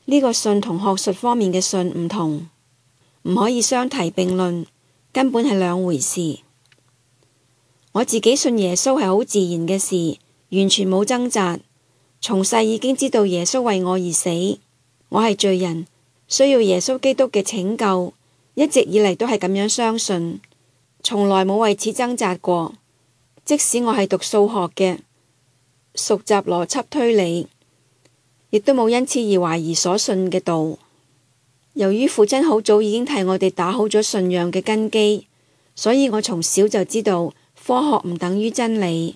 呢個信同學術方面嘅信唔同，唔可以相提並論，根本係兩回事。我自己信耶穌係好自然嘅事，完全冇掙扎。從細已經知道耶穌為我而死，我係罪人，需要耶穌基督嘅拯救，一直以嚟都係咁樣相信，從來冇為此掙扎過。即使我係讀數學嘅，熟習邏輯推理，亦都冇因此而懷疑所信嘅道。由於父親好早已經替我哋打好咗信仰嘅根基，所以我從小就知道科學唔等於真理。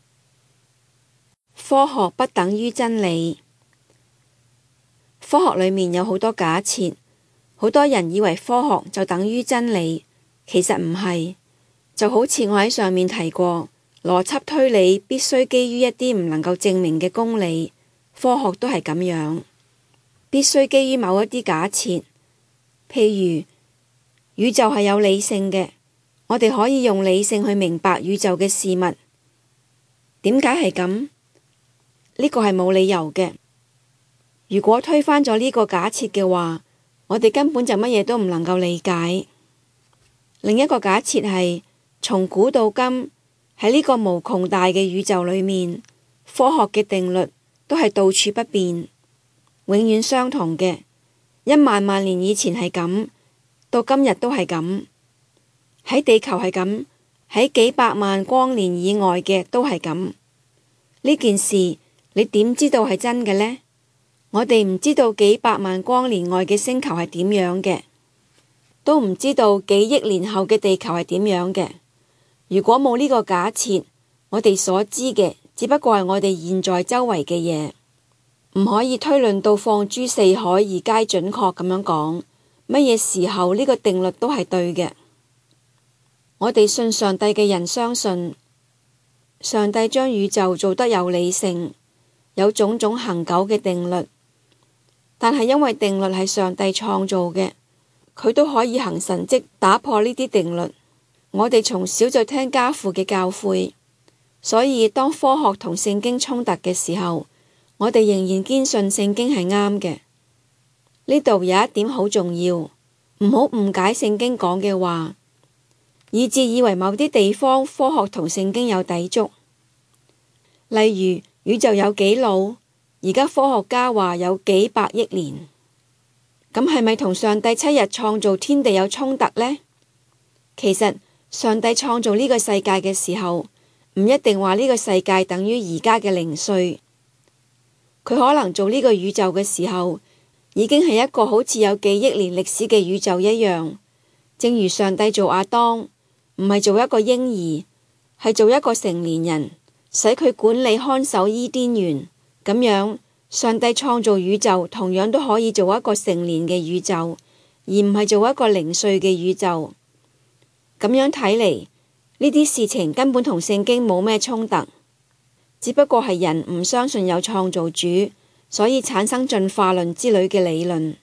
科學不等於真理。科學裏面有好多假設，好多人以為科學就等於真理，其實唔係。就好似我喺上面提過，邏輯推理必須基於一啲唔能夠證明嘅公理，科學都係咁樣，必須基於某一啲假設。譬如宇宙係有理性嘅，我哋可以用理性去明白宇宙嘅事物。點解係咁？呢個係冇理由嘅。如果推翻咗呢個假設嘅話，我哋根本就乜嘢都唔能夠理解。另一個假設係，從古到今喺呢個無窮大嘅宇宙裏面，科學嘅定律都係到處不變，永遠相同嘅。一萬萬年以前係咁，到今日都係咁。喺地球係咁，喺幾百萬光年以外嘅都係咁。呢件事你點知道係真嘅呢？我哋唔知道幾百萬光年外嘅星球係點樣嘅，都唔知道幾億年後嘅地球係點樣嘅。如果冇呢個假設，我哋所知嘅只不過係我哋現在周圍嘅嘢，唔可以推論到放諸四海而皆準確咁樣講，乜嘢時候呢個定律都係對嘅。我哋信上帝嘅人相信，上帝將宇宙做得有理性，有種種恆久嘅定律，但係因為定律係上帝創造嘅，佢都可以行神蹟打破呢啲定律。我哋從小就聽家父嘅教誨，所以當科學同聖經衝突嘅時候，我哋仍然堅信聖經係啱嘅。呢度有一點好重要，唔好誤解聖經講嘅話，以致以為某啲地方科學同聖經有抵觸。例如宇宙有幾老，而家科學家話有幾百億年，咁係咪同上帝七日創造天地有衝突呢？其實上帝創造呢個世界嘅時候，唔一定話呢個世界等於而家嘅零歲。佢可能做呢個宇宙嘅時候，已經係一個好似有幾億年歷史嘅宇宙一樣。正如上帝做亞當，唔係做一個嬰兒，係做一個成年人，使佢管理看守伊甸園。咁樣，上帝創造宇宙同樣都可以做一個成年嘅宇宙，而唔係做一個零碎嘅宇宙。咁樣睇嚟，呢啲事情根本同聖經冇咩衝突，只不過係人唔相信有創造主，所以產生進化論之類嘅理論。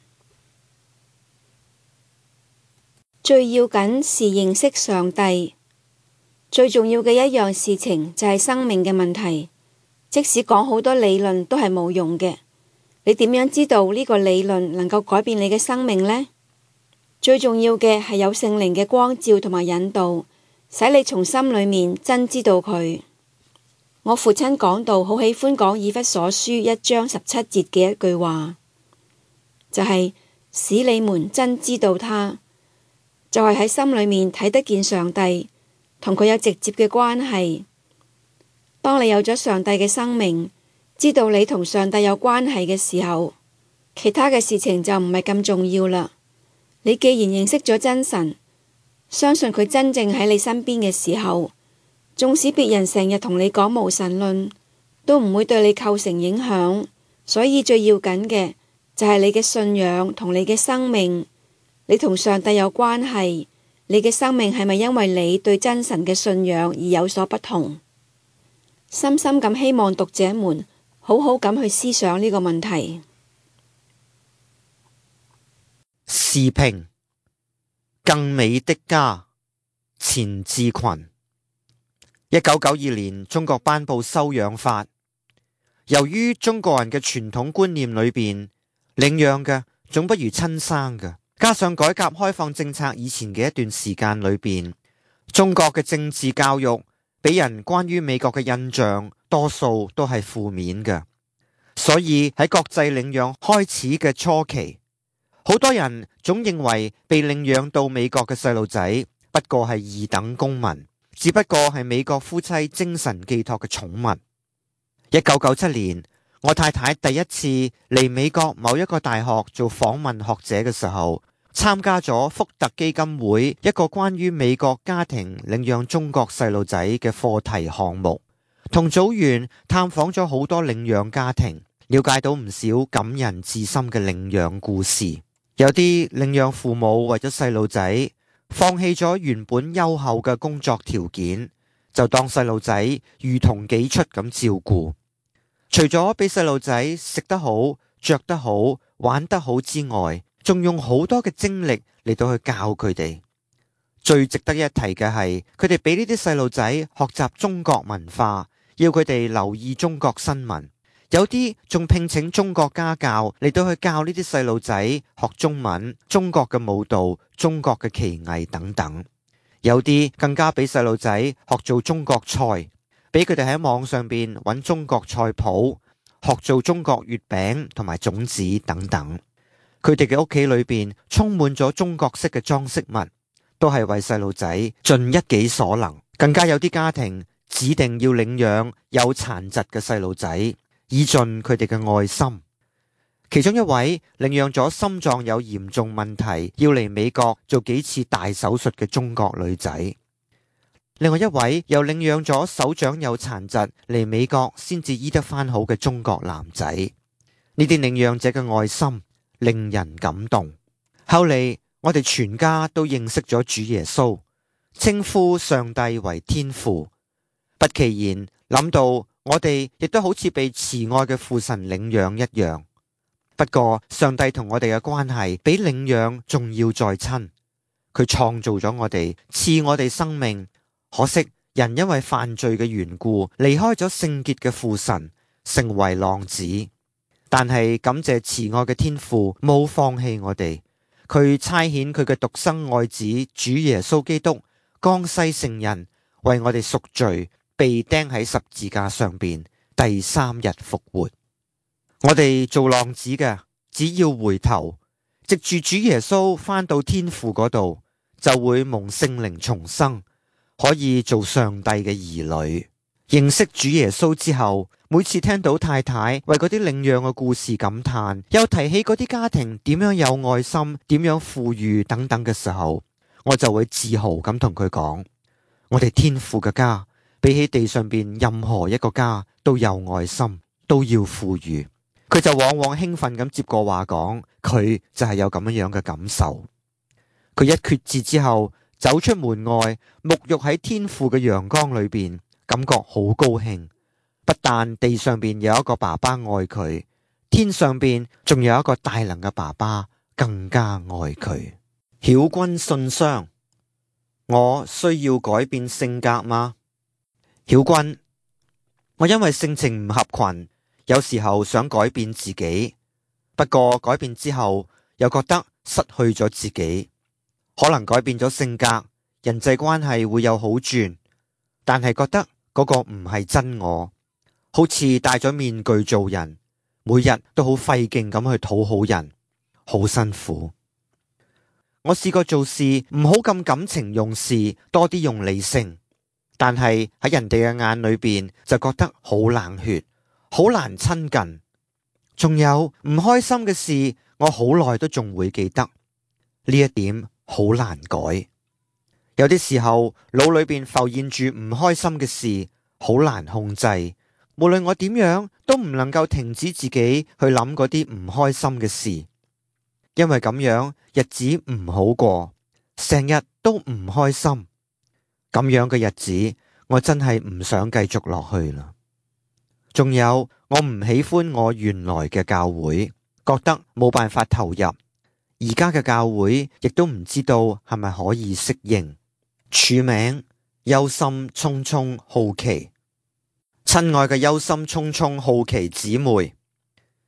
最要緊是認識上帝，最重要嘅一樣事情就係生命嘅問題。即使講好多理論都係冇用嘅，你點樣知道呢個理論能夠改變你嘅生命呢？最重要嘅係有聖靈嘅光照同埋引導，使你從心裏面真知道佢。我父親講道好喜歡講以弗所書一章十七節嘅一句話，就係、是、使你們真知道他，就係、是、喺心裏面睇得見上帝，同佢有直接嘅關係。當你有咗上帝嘅生命，知道你同上帝有關係嘅時候，其他嘅事情就唔係咁重要啦。你既然認識咗真神，相信佢真正喺你身邊嘅時候，縱使別人成日同你講無神論，都唔會對你構成影響。所以最要緊嘅就係你嘅信仰同你嘅生命，你同上帝有關係，你嘅生命係咪因為你對真神嘅信仰而有所不同？深深咁希望讀者們好好咁去思想呢個問題。 時評：更美的家，錢志群。一九九二年，中國頒布收養法。由於中國人嘅傳統觀念裏邊， 領養嘅總不如親生嘅。加上改革開放政策以前嘅一段時間裏邊，中國嘅政治教育俾人關於美國嘅印象多數都係負面嘅，所以喺國際領養開始嘅初期，好多人總認為被領養到美國嘅細路仔不過係二等公民，只不過係美國夫妻精神寄託嘅寵物。一九九七年，我太太第一次嚟美國某一個大學做訪問學者嘅時候，參加咗福特基金會一個關於美國家庭領養中國細路仔嘅課題項目，同組員探訪咗好多領養家庭，了解到唔少感人至深嘅領養故事。有啲領養父母為咗細路仔，放棄咗原本優厚嘅工作條件，就當細路仔如同己出咁照顧。除咗俾細路仔食得好、着得好、玩得好之外，仲用好多嘅精力嚟到去教佢哋。最值得一提嘅係，佢哋俾呢啲細路仔學習中國文化，要佢哋留意中國新聞。有啲仲聘請中國家教嚟到去教呢啲細路仔學中文、中國嘅舞蹈、中國嘅棋藝等等。有啲更加俾細路仔學做中國菜，俾佢哋喺網上邊揾中國菜譜，學做中國月餅同埋粽子等等。佢哋嘅屋企裏邊充滿咗中國式嘅裝飾物，都係為細路仔盡一己所能。更加有啲家庭指定要領養有殘疾嘅細路仔，以盡佢哋嘅愛心。其中一位領養咗心臟有嚴重問題，要嚟美國做幾次大手術嘅中國女仔。另外一位又領養咗手掌有殘疾嚟美國先至醫得翻好嘅中國男仔。呢啲領養者嘅愛心令人感動。後嚟我哋全家都認識咗主耶穌，稱呼上帝為天父。不其然諗到我哋亦都好似被慈愛嘅父神領養一樣。不過上帝同我哋嘅關係比領養仲要再親。佢創造咗我哋，賜我哋生命。可惜人因為犯罪嘅緣故，離開咗聖潔嘅父神，成為浪子。但係感謝慈愛嘅天父冇放棄我哋，佢差遣佢嘅獨生愛子主耶穌基督降世成人，為我哋贖罪，被釘喺十字架上邊，第三日復活。我哋做浪子嘅，只要回頭，藉住主耶穌返到天父嗰度，就會蒙聖靈重生，可以做上帝嘅兒女。認識主耶穌之後，每次聽到太太為嗰啲領養嘅故事感嘆，又提起嗰啲家庭點樣有愛心、點樣富裕等等嘅時候，我就會自豪咁同佢講：我哋天父嘅家比起地上邊任何一個家都有愛心，都要富裕。佢就往往興奮咁接過話講，佢就係有咁樣樣嘅感受。佢一決志之後，走出門外，沐浴喺天父嘅陽光裏邊，感覺好高興。不但地上邊有一個爸爸愛佢，天上邊仲有一個大能嘅爸爸更加愛佢。曉君信箱，我需要改變性格嗎？曉君，我因為性情唔合群，有時候想改變自己，不過改變之後又覺得失去咗自己。可能改變咗性格，人際關係會有好轉，但係覺得嗰個唔係真我，好似戴咗面具做人，每日都好費勁咁去討好人，好辛苦。我試過做事唔好咁感情用事，多啲用理性，但係喺人哋嘅眼裏邊就覺得好冷血，好難親近。仲有唔開心嘅事，我好耐都仲會記得，呢一點好難改。有啲時候腦裏邊浮現住唔開心嘅事，好難控制。無論我點樣都唔能夠停止自己去諗嗰啲唔開心嘅事，因為咁樣日子唔好過，成日都唔開心。咁樣嘅日子，我真係唔想繼續落去啦。仲有，我唔喜歡我原來嘅教會，覺得冇辦法投入。而家嘅教會亦都唔知道係咪可以適應。署名：憂心忡忡好奇。親愛嘅憂心忡忡好奇姊妹，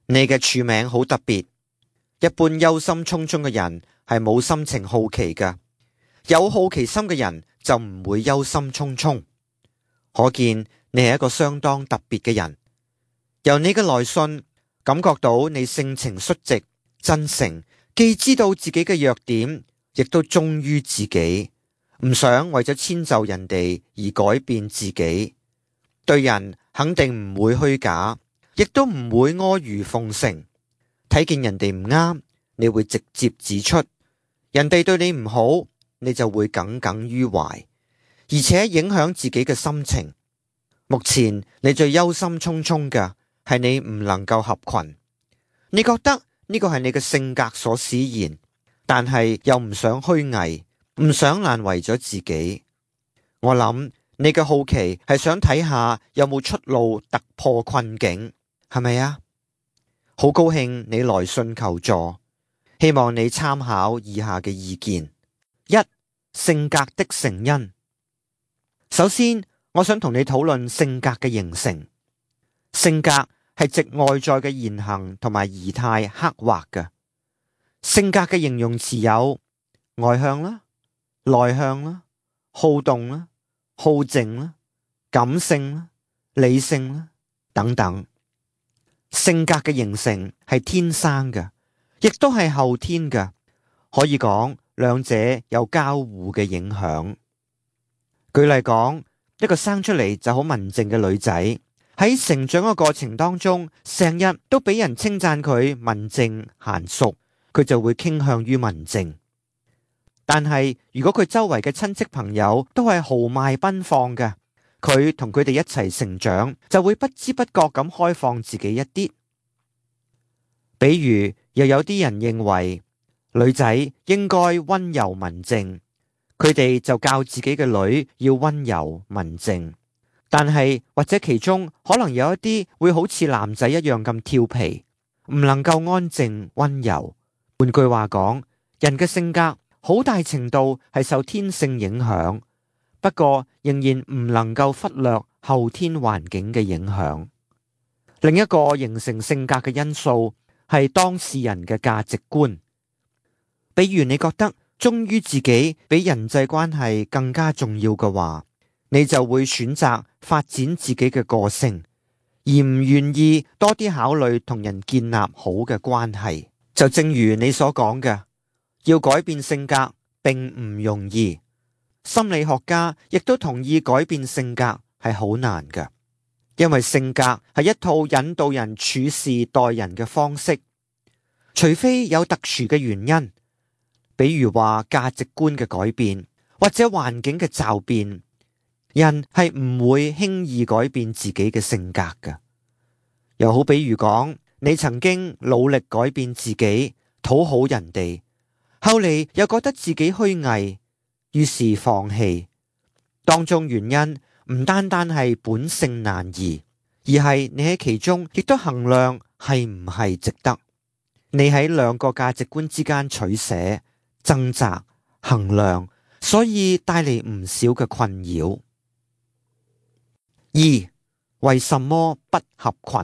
你嘅署名好特別，一般憂心忡忡嘅人係冇心情好奇㗎，有好奇心嘅人就唔會憂心忡忡。可見你係一個相當特別嘅人。由你嘅來信感覺到你性情率直、真誠，既知道自己嘅弱點，亦都忠於自己，唔想為咗遷就人哋而改變自己。對人肯定唔會虛假，亦都唔會阿諛奉承。睇見人哋唔啱，你會直接指出；人哋對你唔好，你就會耿耿於懷，而且影響自己嘅心情。目前你最憂心忡忡嘅係你唔能夠合群，你覺得呢個係你嘅性格所使然，但係又唔想虛偽，唔想難為咗自己。我諗你嘅好奇係想睇下有冇出路突破困境，係咪啊？好高興你來信求助，希望你參考以下嘅意見。一、性格的成因。首先，我想同你討論性格嘅形成。性格係藉外在嘅言行同埋儀態刻畫嘅。性格嘅形容詞有外向啦、內向啦、好動啦、好靜啦、感性啦、理性啦等等。性格嘅形成係天生嘅，亦都係後天嘅，可以講兩者有交互嘅影響。舉例講，一個生出嚟就好文靜嘅女仔，喺成長嘅過程當中，成日都俾人稱讚佢文靜嫻淑，佢就會傾向於文靜。但係如果佢周圍嘅親戚朋友都係豪邁奔放嘅，佢同佢哋一齊成長，就會不知不覺咁開放自己一啲。比如又有啲人認為女仔應該溫柔文靜，佢哋就教自己嘅女要溫柔文靜。但係或者其中可能有一啲會好似男仔一樣咁調皮，唔能夠安靜溫柔。換句話講，人嘅性格好大程度係受天性影響，不過仍然唔能夠忽略後天環境嘅影響。另一個形成性格嘅因素係當事人嘅價值觀。比如你覺得忠於自己比人際關係更加重要嘅話，你就會選擇發展自己嘅個性，而唔願意多啲考慮同人建立好嘅關係。就正如你所講嘅，要改變性格並唔容易。心理學家亦都同意改變性格係好難嘅，因為性格係一套引導人處事待人嘅方式，除非有特殊嘅原因，比如話價值觀嘅改變或者環境嘅驟變，人係唔會輕易改變自己嘅性格嘅。又好比如講，你曾經努力改變自己，討好人哋，後嚟又覺得自己虛偽，於是放棄。當中原因唔單單係本性難移，而係你喺其中亦都衡量係唔係值得。你喺兩個價值觀之間取捨、掙扎、衡量，所以帶嚟唔少嘅困擾。二、為什麼不合群？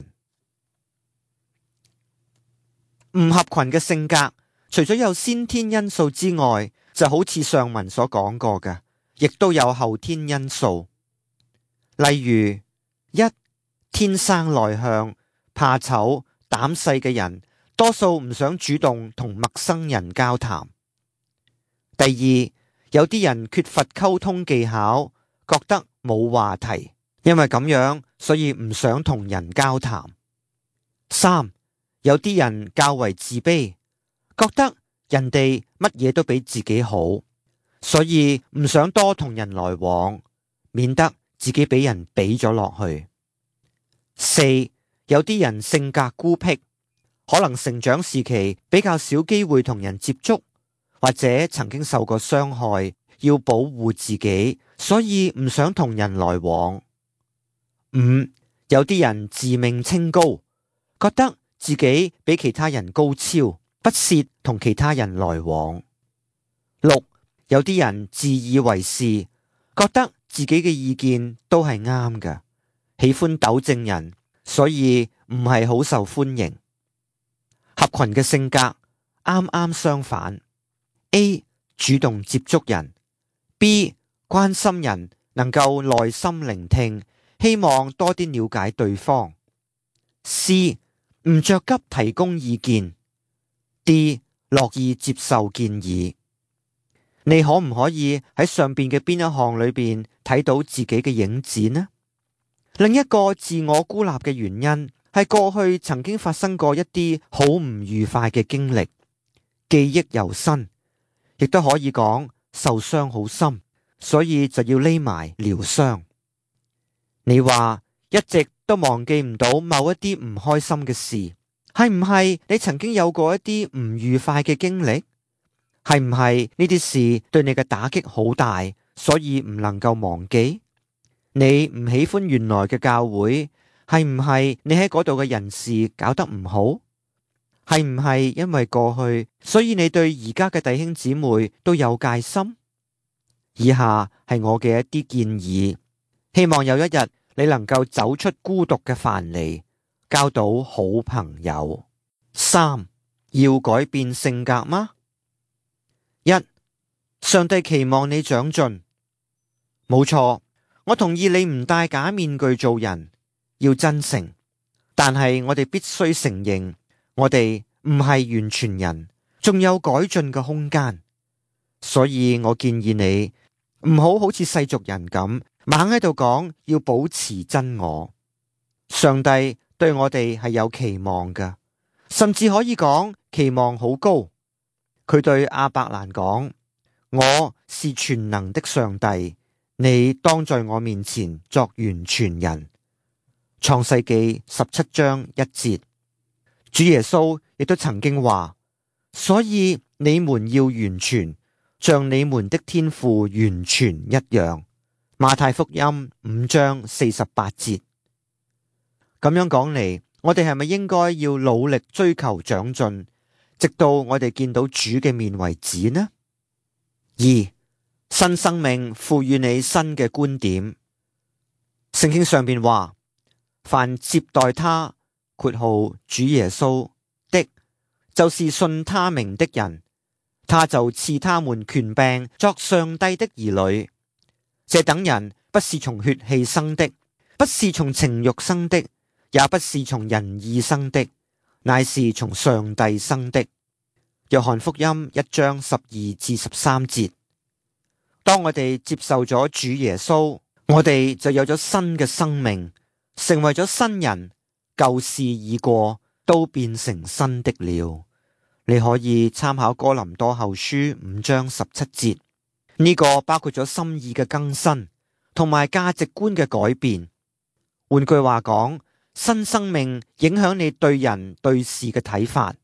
唔合群嘅性格，除咗有先天因素之外，就好似上文所講過嘅，亦都有後天因素。例如，一、天生內向、怕醜、膽細嘅人，多數唔想主動同陌生人交談。第二，有啲人缺乏溝通技巧，覺得冇話題，因為咁樣，所以唔想同人交談。三、有啲人較為自卑，覺得人哋乜嘢都比自己好，所以唔想多同人來往，免得自己俾人比咗落去。四、有啲人性格孤僻，可能成長時期比較少機會同人接觸，或者曾經受過傷害，要保護自己，所以唔想同人來往。五、有啲人自命清高，覺得自己比其他人高超，不屑同其他人來往。六、有啲人自以為是，覺得自己嘅意見都係啱嘅，喜歡糾正人，所以唔係好受歡迎。 合群嘅性格啱啱相反。A 主動接觸人， B 關心人，能夠耐心聆聽，希望多啲了解對方。 C 唔着急提供意見， D 樂意接受建議。你可唔可以喺上邊嘅邊一項裏邊睇到自己嘅影子呢？另一個自我孤立嘅原因係過去曾經發生過一啲好唔愉快嘅經歷，記憶猶新，亦都可以講受傷好深，所以就要匿埋療傷。你話一直都忘記唔到某一啲唔開心嘅事，係唔係你曾經有過一啲唔愉快嘅經歷？係唔係呢啲事對你嘅打擊好大，所以唔能夠忘記？你唔喜歡原來嘅教會，係唔係你喺嗰度嘅人事搞得唔好？係唔係因為過去，所以你對而家嘅弟兄姊妹都有戒心？以下係我嘅一啲建議，希望有一日你能夠走出孤獨嘅樊籬，交到好朋友。三，要改變性格嗎？一，上帝期望你長進，冇錯，我同意你唔戴假面具做人，要真誠，但係我哋必須承認，我哋唔係完全人，仲有改進嘅空間。所以我建議你唔好好似世俗人咁猛喺度講要保持真我。上帝對我哋係有期望嘅，甚至可以講期望好高。佢對亞伯蘭講：我是全能的上帝，你當在我面前作完全人。創世記十七章一節。主耶穌亦都曾經話：所以你們要完全，像你們的天父完全一樣。馬太福音五章四十八節。咁樣講嚟，我哋係咪應該要努力追求長進，直到我哋見到主嘅面為止呢？二，新生命賦予你新嘅觀點。聖經上邊話：凡接待他（括號主耶穌）的，就是信他名的人，他就賜他們權柄作上帝的兒女。這等人不是從血氣生的，不是從情慾生的，也不是從人意生的，乃是從上帝生的。約翰福音一章十二至十三節。當我哋接受咗主耶穌，我哋就有咗新嘅生命，成為咗新人，舊事已過，都變成新的了。你可以參考哥林多後書五章十七節，呢個包括咗心意嘅更新，同埋價值觀嘅改變。換句話講，新生命影響你對人對事嘅睇法。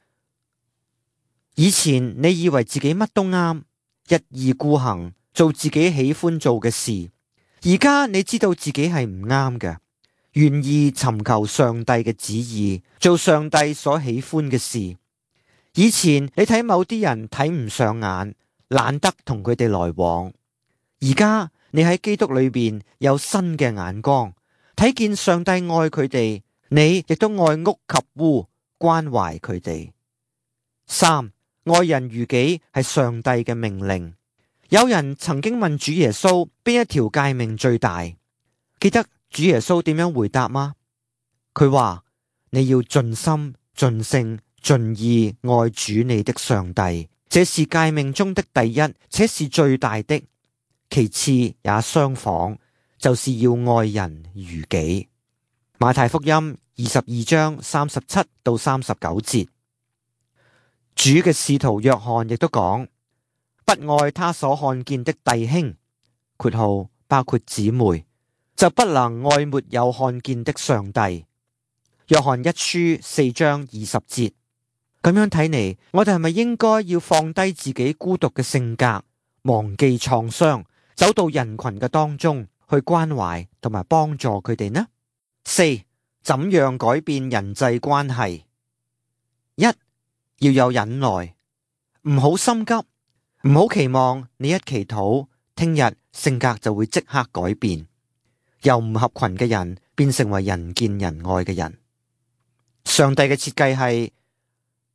以前你以為自己乜都啱，一意孤行，做自己喜歡做嘅事。而家你知道自己係唔啱嘅，願意尋求上帝嘅旨意，做上帝所喜歡嘅事。以前你睇某啲人睇唔上眼，懶得同佢哋來往。而家你喺基督裏邊有新嘅眼光，睇見上帝愛佢哋，你亦都愛屋及烏，關懷佢哋。三，愛人如己係上帝嘅命令。有人曾經問主耶穌邊一條誡命最大？記得主耶穌點樣回答嗎？佢話：你要盡心、盡性、盡意愛主你的上帝，這是誡命中的第一，且是最大的。其次也相仿，就是要愛人如己。馬太福音二十二章三十七到三十九節。主嘅使徒約翰亦都講：不愛他所看見的弟兄（括號包括姊妹），就不能愛沒有看見的上帝。約翰一書四章二十節。咁樣睇嚟，我哋係咪應該要放低自己孤獨嘅性格，忘記創傷，走到人群嘅當中去關懷同埋幫助佢哋呢？四，怎樣改變人際關係？一，要有忍耐，唔好心急，唔好期望你一祈禱，聽日性格就會即刻改變，由唔合群嘅人變成為人見人愛嘅人。上帝嘅設計係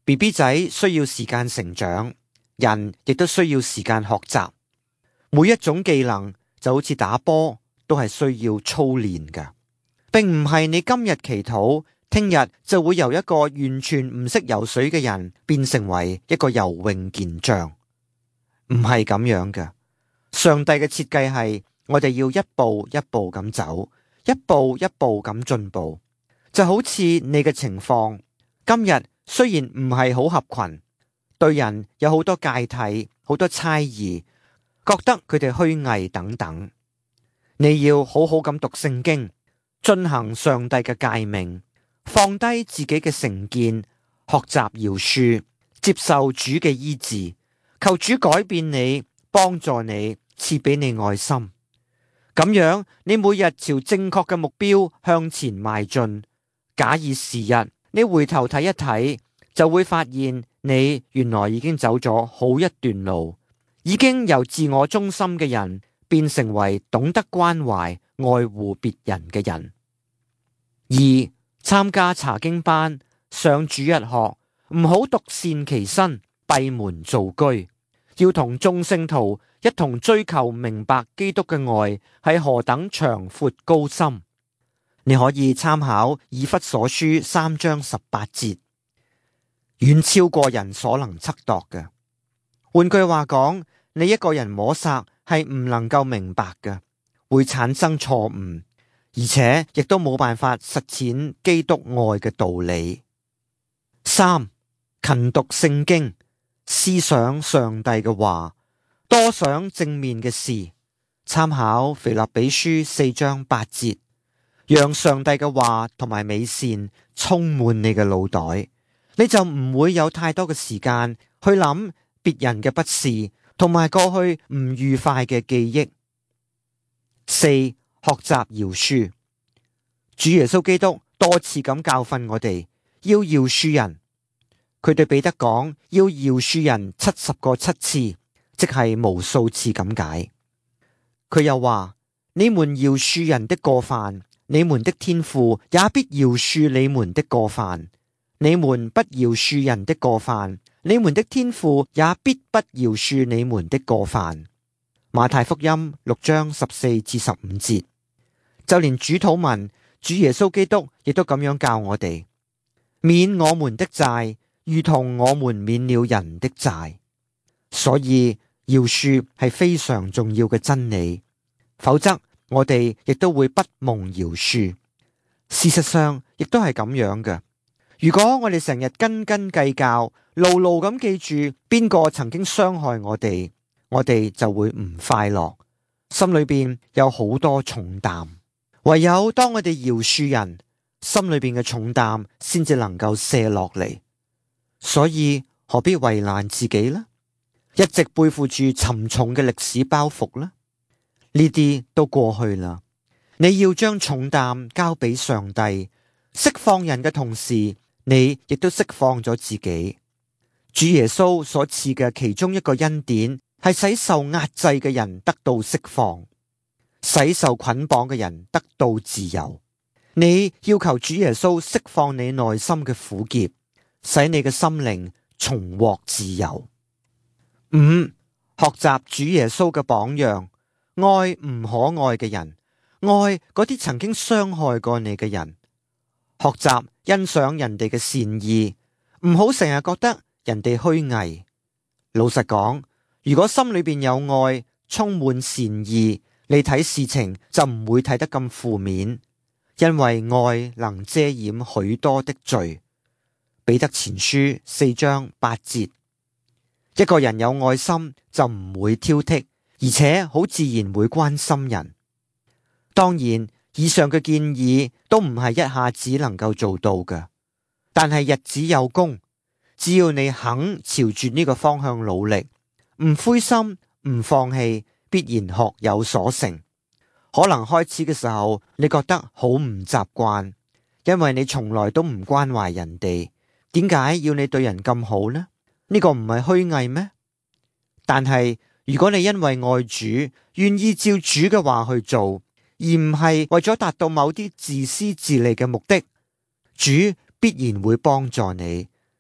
B B 仔需要時間成長，人亦都需要時間學習。每一種技能就好似打波，都係需要操練㗎，並唔係你今日祈禱，聽日就會由一個完全唔識游水嘅人變成為一個游泳健將，唔係咁樣嘅。上帝嘅設計係我哋要一步一步咁走，一步一步咁進步。就好似你嘅情況，今日雖然唔係好合群，對人有好多芥蒂，好多猜疑，覺得佢哋虛偽等等，你要好好咁讀聖經，進行上帝嘅誡命，放低自己嘅成見，學習饒恕，接受主嘅醫治，求主改變你，幫助你，賜俾你愛心。咁樣你每日朝正確嘅目標向前邁進。假以時日，你回頭睇一睇，就會發現你原來已經走咗好一段路，已經由自我中心嘅人變成為懂得關懷、愛護別人嘅人。二、參加查經班，上主日學，唔好獨善其身，閉門造車，要同眾聖徒一同追求明白基督嘅愛係何等長闊高深。你可以參考以弗所書三章十八節，遠超過人所能測度嘅。換句話講，你一個人摸索係唔能夠明白嘅，會產生錯誤，而且亦都冇辦法實踐基督愛嘅道理。三、勤讀聖經，思想上帝嘅話，多想正面嘅事。參考腓立比書四章八節。讓上帝嘅話同埋美善充滿你嘅腦袋，你就唔會有太多嘅時間去諗別人嘅不是同埋過去唔愉快嘅記憶。四、學習饒恕。主耶穌基督多次咁教訓我哋要饒恕人，佢對彼得講要饒恕人七十個七次，即係無數次咁解。佢又話：你們饒恕人的過犯，你們的天父也必饒恕你們的過犯；你們不饒恕人的過犯，你們的天父也必不饒恕你們的過犯。馬太福音六章十四至十五節。就連主禱文，主耶穌基督亦都咁樣教我哋：免我們的債，如同我們免了人的債。所以饒恕係非常重要嘅真理，否則我哋亦都會不蒙饒恕。事實上，亦都係咁樣嘅。如果我哋成日斤斤計較，牢牢咁記住邊個曾經傷害我哋，我哋就會唔快樂，心裏邊有好多重擔。唯有當我哋饒恕人，心裏邊嘅重擔先至能夠卸落嚟。所以何必為難自己呢？一直背負住沉重嘅歷史包袱呢？呢啲都過去啦。你要將重擔交俾上帝，釋放人嘅同時，你亦都釋放咗自己。主耶穌所賜嘅其中一個恩典，係使受壓制嘅人得到釋放，使受捆綁嘅人得到自由。你要求主耶穌釋放你內心嘅苦澀，使你嘅心靈重獲自由。五、學習主耶穌嘅榜樣。愛唔可愛嘅人，愛嗰啲曾經傷害過你嘅人，學習欣賞人哋嘅善意，唔好成日覺得人哋虛偽。老實講，如果心裏邊有愛，充滿善意，你睇事情就唔會睇得咁負面，因為愛能遮掩許多的罪。彼得前書四章八節。一個人有愛心就唔會挑剔，而且好自然會關心人。當然，以上嘅建議都唔係一下子能夠做到嘅，但係日子有功，只要你肯朝住呢個方向努力，唔灰心，唔放棄，必然學有所成。可能開始嘅時候你覺得好唔習慣，因為你從來都唔關懷人哋，點解要你對人咁好呢？呢個唔係虛偽咩？但係如果你因為愛主，願意照主嘅話去做，而唔係為咗達到某啲自私自利嘅目的，主必然會幫助你，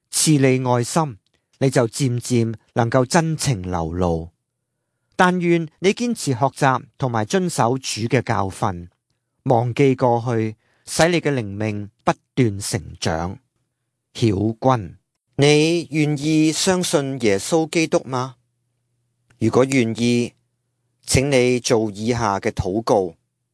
賜你愛心，你就漸漸能夠真情流露。但願你堅持學習同埋遵守主嘅教訓，忘記過去，使你嘅靈命不斷成長。曉君，你願意相信耶穌基督嗎？如果願意，請你做以下嘅禱告。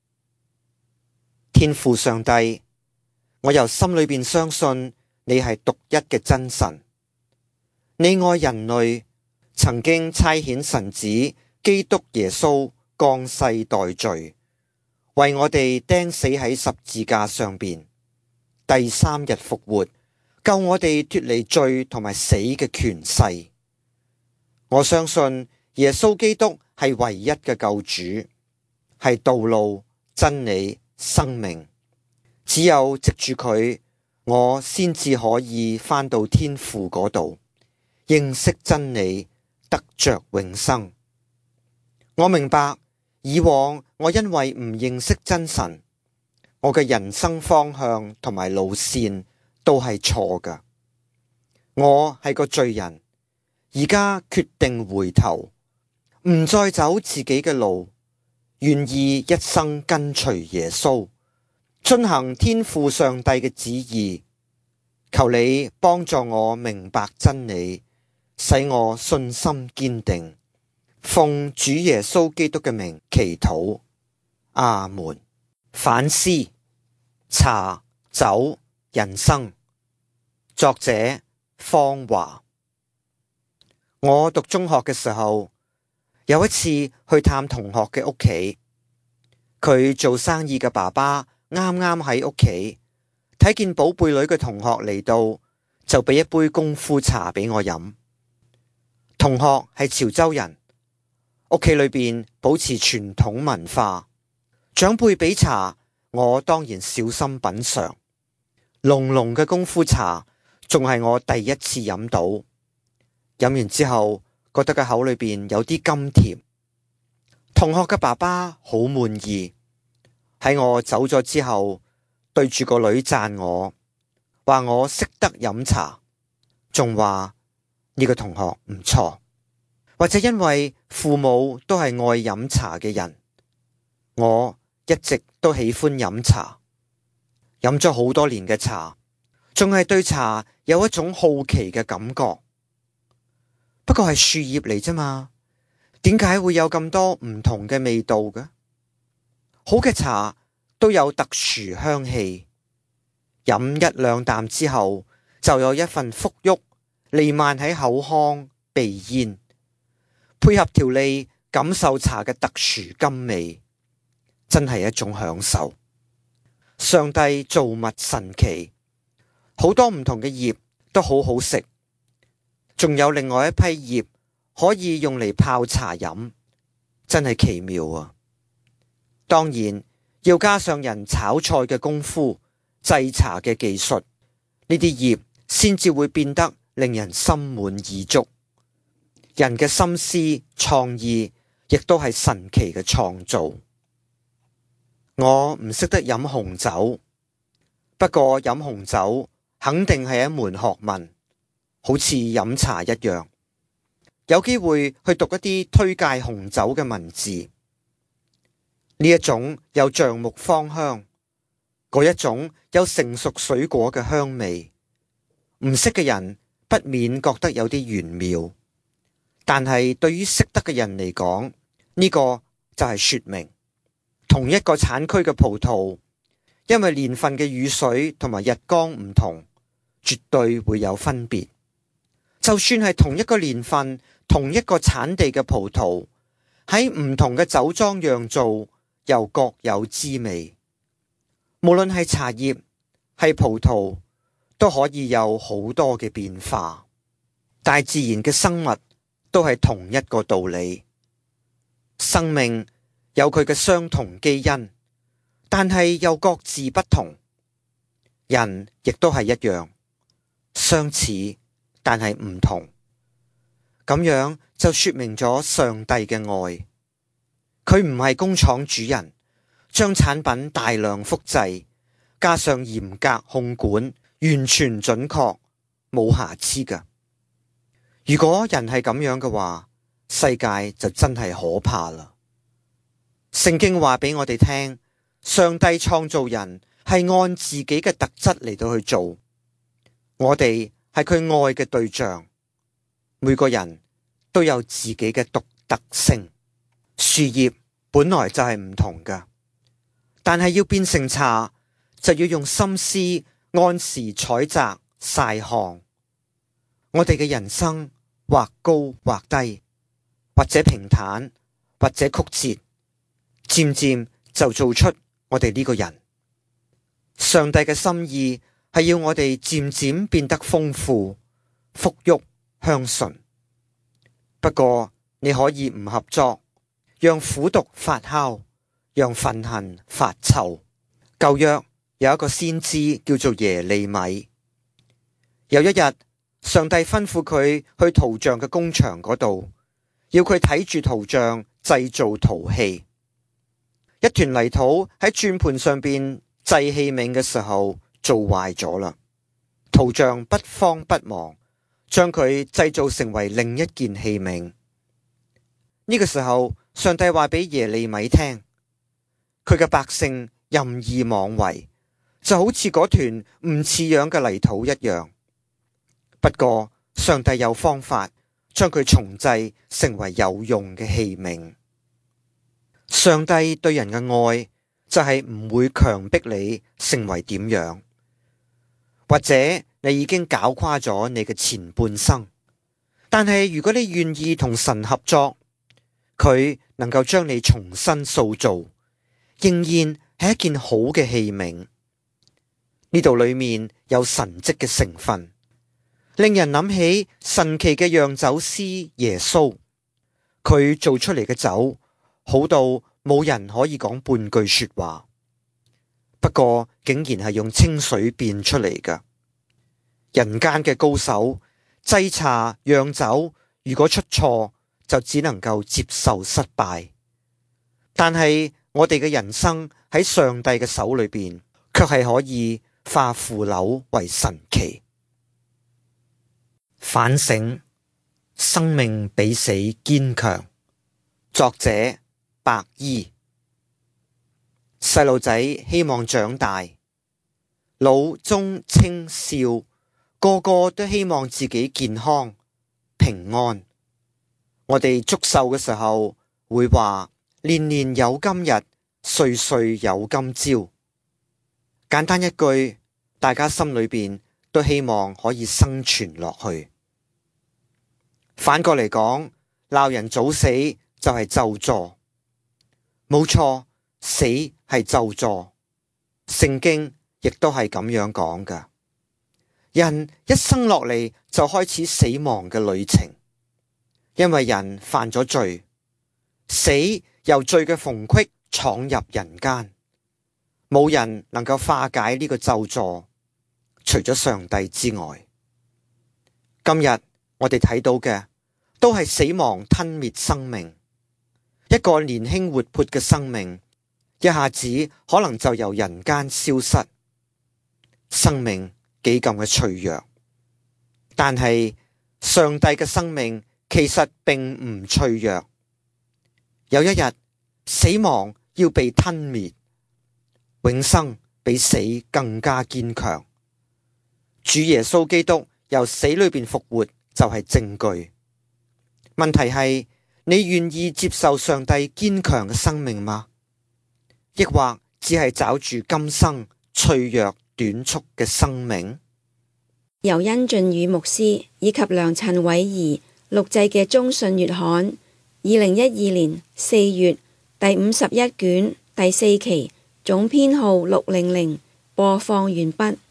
天父上帝，我由心裏邊相信你係獨一嘅真神，你愛人類，曾經差遣神子基督耶穌降世代罪，為我哋釘死喺十字架上邊，第三日復活，救我哋脫離罪同埋死嘅權勢。我相信耶穌基督係唯一嘅救主，係道路、真理、生命。只有藉住佢，我先至可以返到天父嗰度，認識真理，得着永生。我明白以往我因為唔認識真神，我嘅人生方向同埋路線都係錯㗎。我係個罪人，而家決定回頭，唔再走自己嘅路，願意一生跟隨耶穌，遵行天父上帝嘅旨意。求你幫助我明白真理，使我信心堅定。奉主耶穌基督嘅名祈禱，阿門。反思茶酒人生，作者方華。我讀中學嘅時候，有一次去探同學嘅屋企，佢做生意嘅爸爸啱啱喺屋企，睇見寶貝女嘅同學嚟到，就俾一杯功夫茶俾我飲。同學係潮州人，屋企裏邊保持傳統文化，長輩俾茶，我當然小心品嘗。濃濃嘅功夫茶仲係我第一次飲到，飲完之後覺得個口裏邊有啲甘甜。同學嘅爸爸好滿意，喺我走咗之後，對住個女讚我，話我識得飲茶，仲話呢個同學唔錯。或者因為父母都係愛飲茶嘅人，我一直都喜歡飲茶，飲咗好多年嘅茶，仲係對茶有一種好奇嘅感覺。不過係樹葉嚟啫嘛，點解會有咁多唔同嘅味道嘅？好嘅茶都有特殊香氣，飲一兩啖之後，就有一份馥郁彌漫喺口腔鼻咽，配合調理，感受茶嘅特殊甘味，真係一種享受。上帝造物神奇，好多唔同嘅葉都好好食，仲有另外一批葉可以用嚟泡茶飲，真係奇妙啊！當然要加上人炒菜嘅功夫、製茶嘅技術，呢啲葉先至會變得令人心滿意足。人嘅心思創意亦都係神奇嘅創造。我唔識得飲紅酒，不過飲紅酒肯定係一門學問，好似飲茶一樣。有機會去讀一啲推介紅酒嘅文字，呢一種有橡木芳香，嗰一種有成熟水果嘅香味。唔識嘅人不免覺得有啲玄妙。但係對於識得嘅人嚟講，呢個就係說明同一個產區嘅葡萄，因為年份嘅雨水同埋日光唔同，絕對會有分別。就算係同一個年份、同一個產地嘅葡萄，喺唔同嘅酒莊釀造，又各有滋味。無論係茶葉、係葡萄，都可以有好多嘅變化。大自然嘅生物都係同一個道理，生命有佢嘅相同基因，但係又各自不同。人亦都係一樣，相似但係唔同。咁樣就說明咗上帝嘅愛，佢唔係工廠主人，將產品大量複製，加上嚴格控管，完全準確， 冇瑕疵㗎。如果人係咁樣嘅話，世界就真係可怕啦。聖經話俾我哋聽，上帝創造人係按自己嘅特質嚟到去做，我哋係佢愛嘅對象，每個人都有自己嘅獨特性。樹葉本來就係唔同㗎，但係要變成茶，就要用心思按時採摘曬烘。我哋嘅人生或高或低，或者平坦，或者曲折，漸漸就做出我哋呢個人。上帝嘅心意係要我哋漸漸變得豐富、馥郁、香醇。不過你可以唔合作，讓苦毒發酵，讓憤恨發臭。舊約有一個先知叫做耶利米。有一日，上帝吩咐佢去陶像嘅工場嗰度，要佢睇住陶像製造陶器。一團泥土喺轉盤上邊製器皿嘅時候做壞咗啦。陶匠不慌不忙，將佢製造成為另一件器皿。呢個時候，上帝話俾耶利米聽，佢嘅百姓任意妄為，就好似嗰團唔似樣嘅泥土一樣。不過上帝有方法將佢重製成為有用嘅器皿。上帝對人嘅愛就係唔會強迫你成為點樣，或者你已經搞垮咗你嘅前半生，但係如果你願意同神合作，佢能夠將你重新塑造，仍然係一件好嘅器皿。呢度裏面有神蹟嘅成分，令人諗起神奇嘅釀酒師耶穌。佢做出嚟嘅酒好到冇人可以講半句說話，不過竟然係用清水變出嚟㗎。人間嘅高手製茶釀酒，如果出錯就只能夠接受失敗，但係我哋嘅人生喺上帝嘅手裏邊，卻係可以化腐朽為神奇。反省：生命比死堅強。作者白衣。細路仔希望長大，老中青少個個都希望自己健康平安。我哋祝壽嘅時候會話年年有今日，歲歲有今朝。簡單一句，大家心裏邊都希望可以生存落去。反過嚟講，鬧人早死就係咒詛。冇錯，死係咒詛。聖經亦都係咁樣講㗎。人一生落嚟就開始死亡嘅旅程，因為人犯咗罪，死由罪嘅縫隙闖入人間，冇人能夠化解呢個咒詛，除咗上帝之外。今日我哋睇到嘅都係死亡吞滅生命。一個年輕活潑嘅生命，一下子可能就由人間消失。生命幾咁嘅脆弱，但係上帝嘅生命其實並唔脆弱。有一日，死亡要被吞滅，永生比死更加堅強。主耶穌基督由死裏邊復活就係證據。問題係，你願意接受上帝堅強嘅生命嗎？抑或只係找住今生脆弱短促嘅生命？ 由殷俊宇牧師以及梁陳偉儀錄製嘅中信月刊二零一二年四月第五十一卷第四期總編號六零零播放完畢。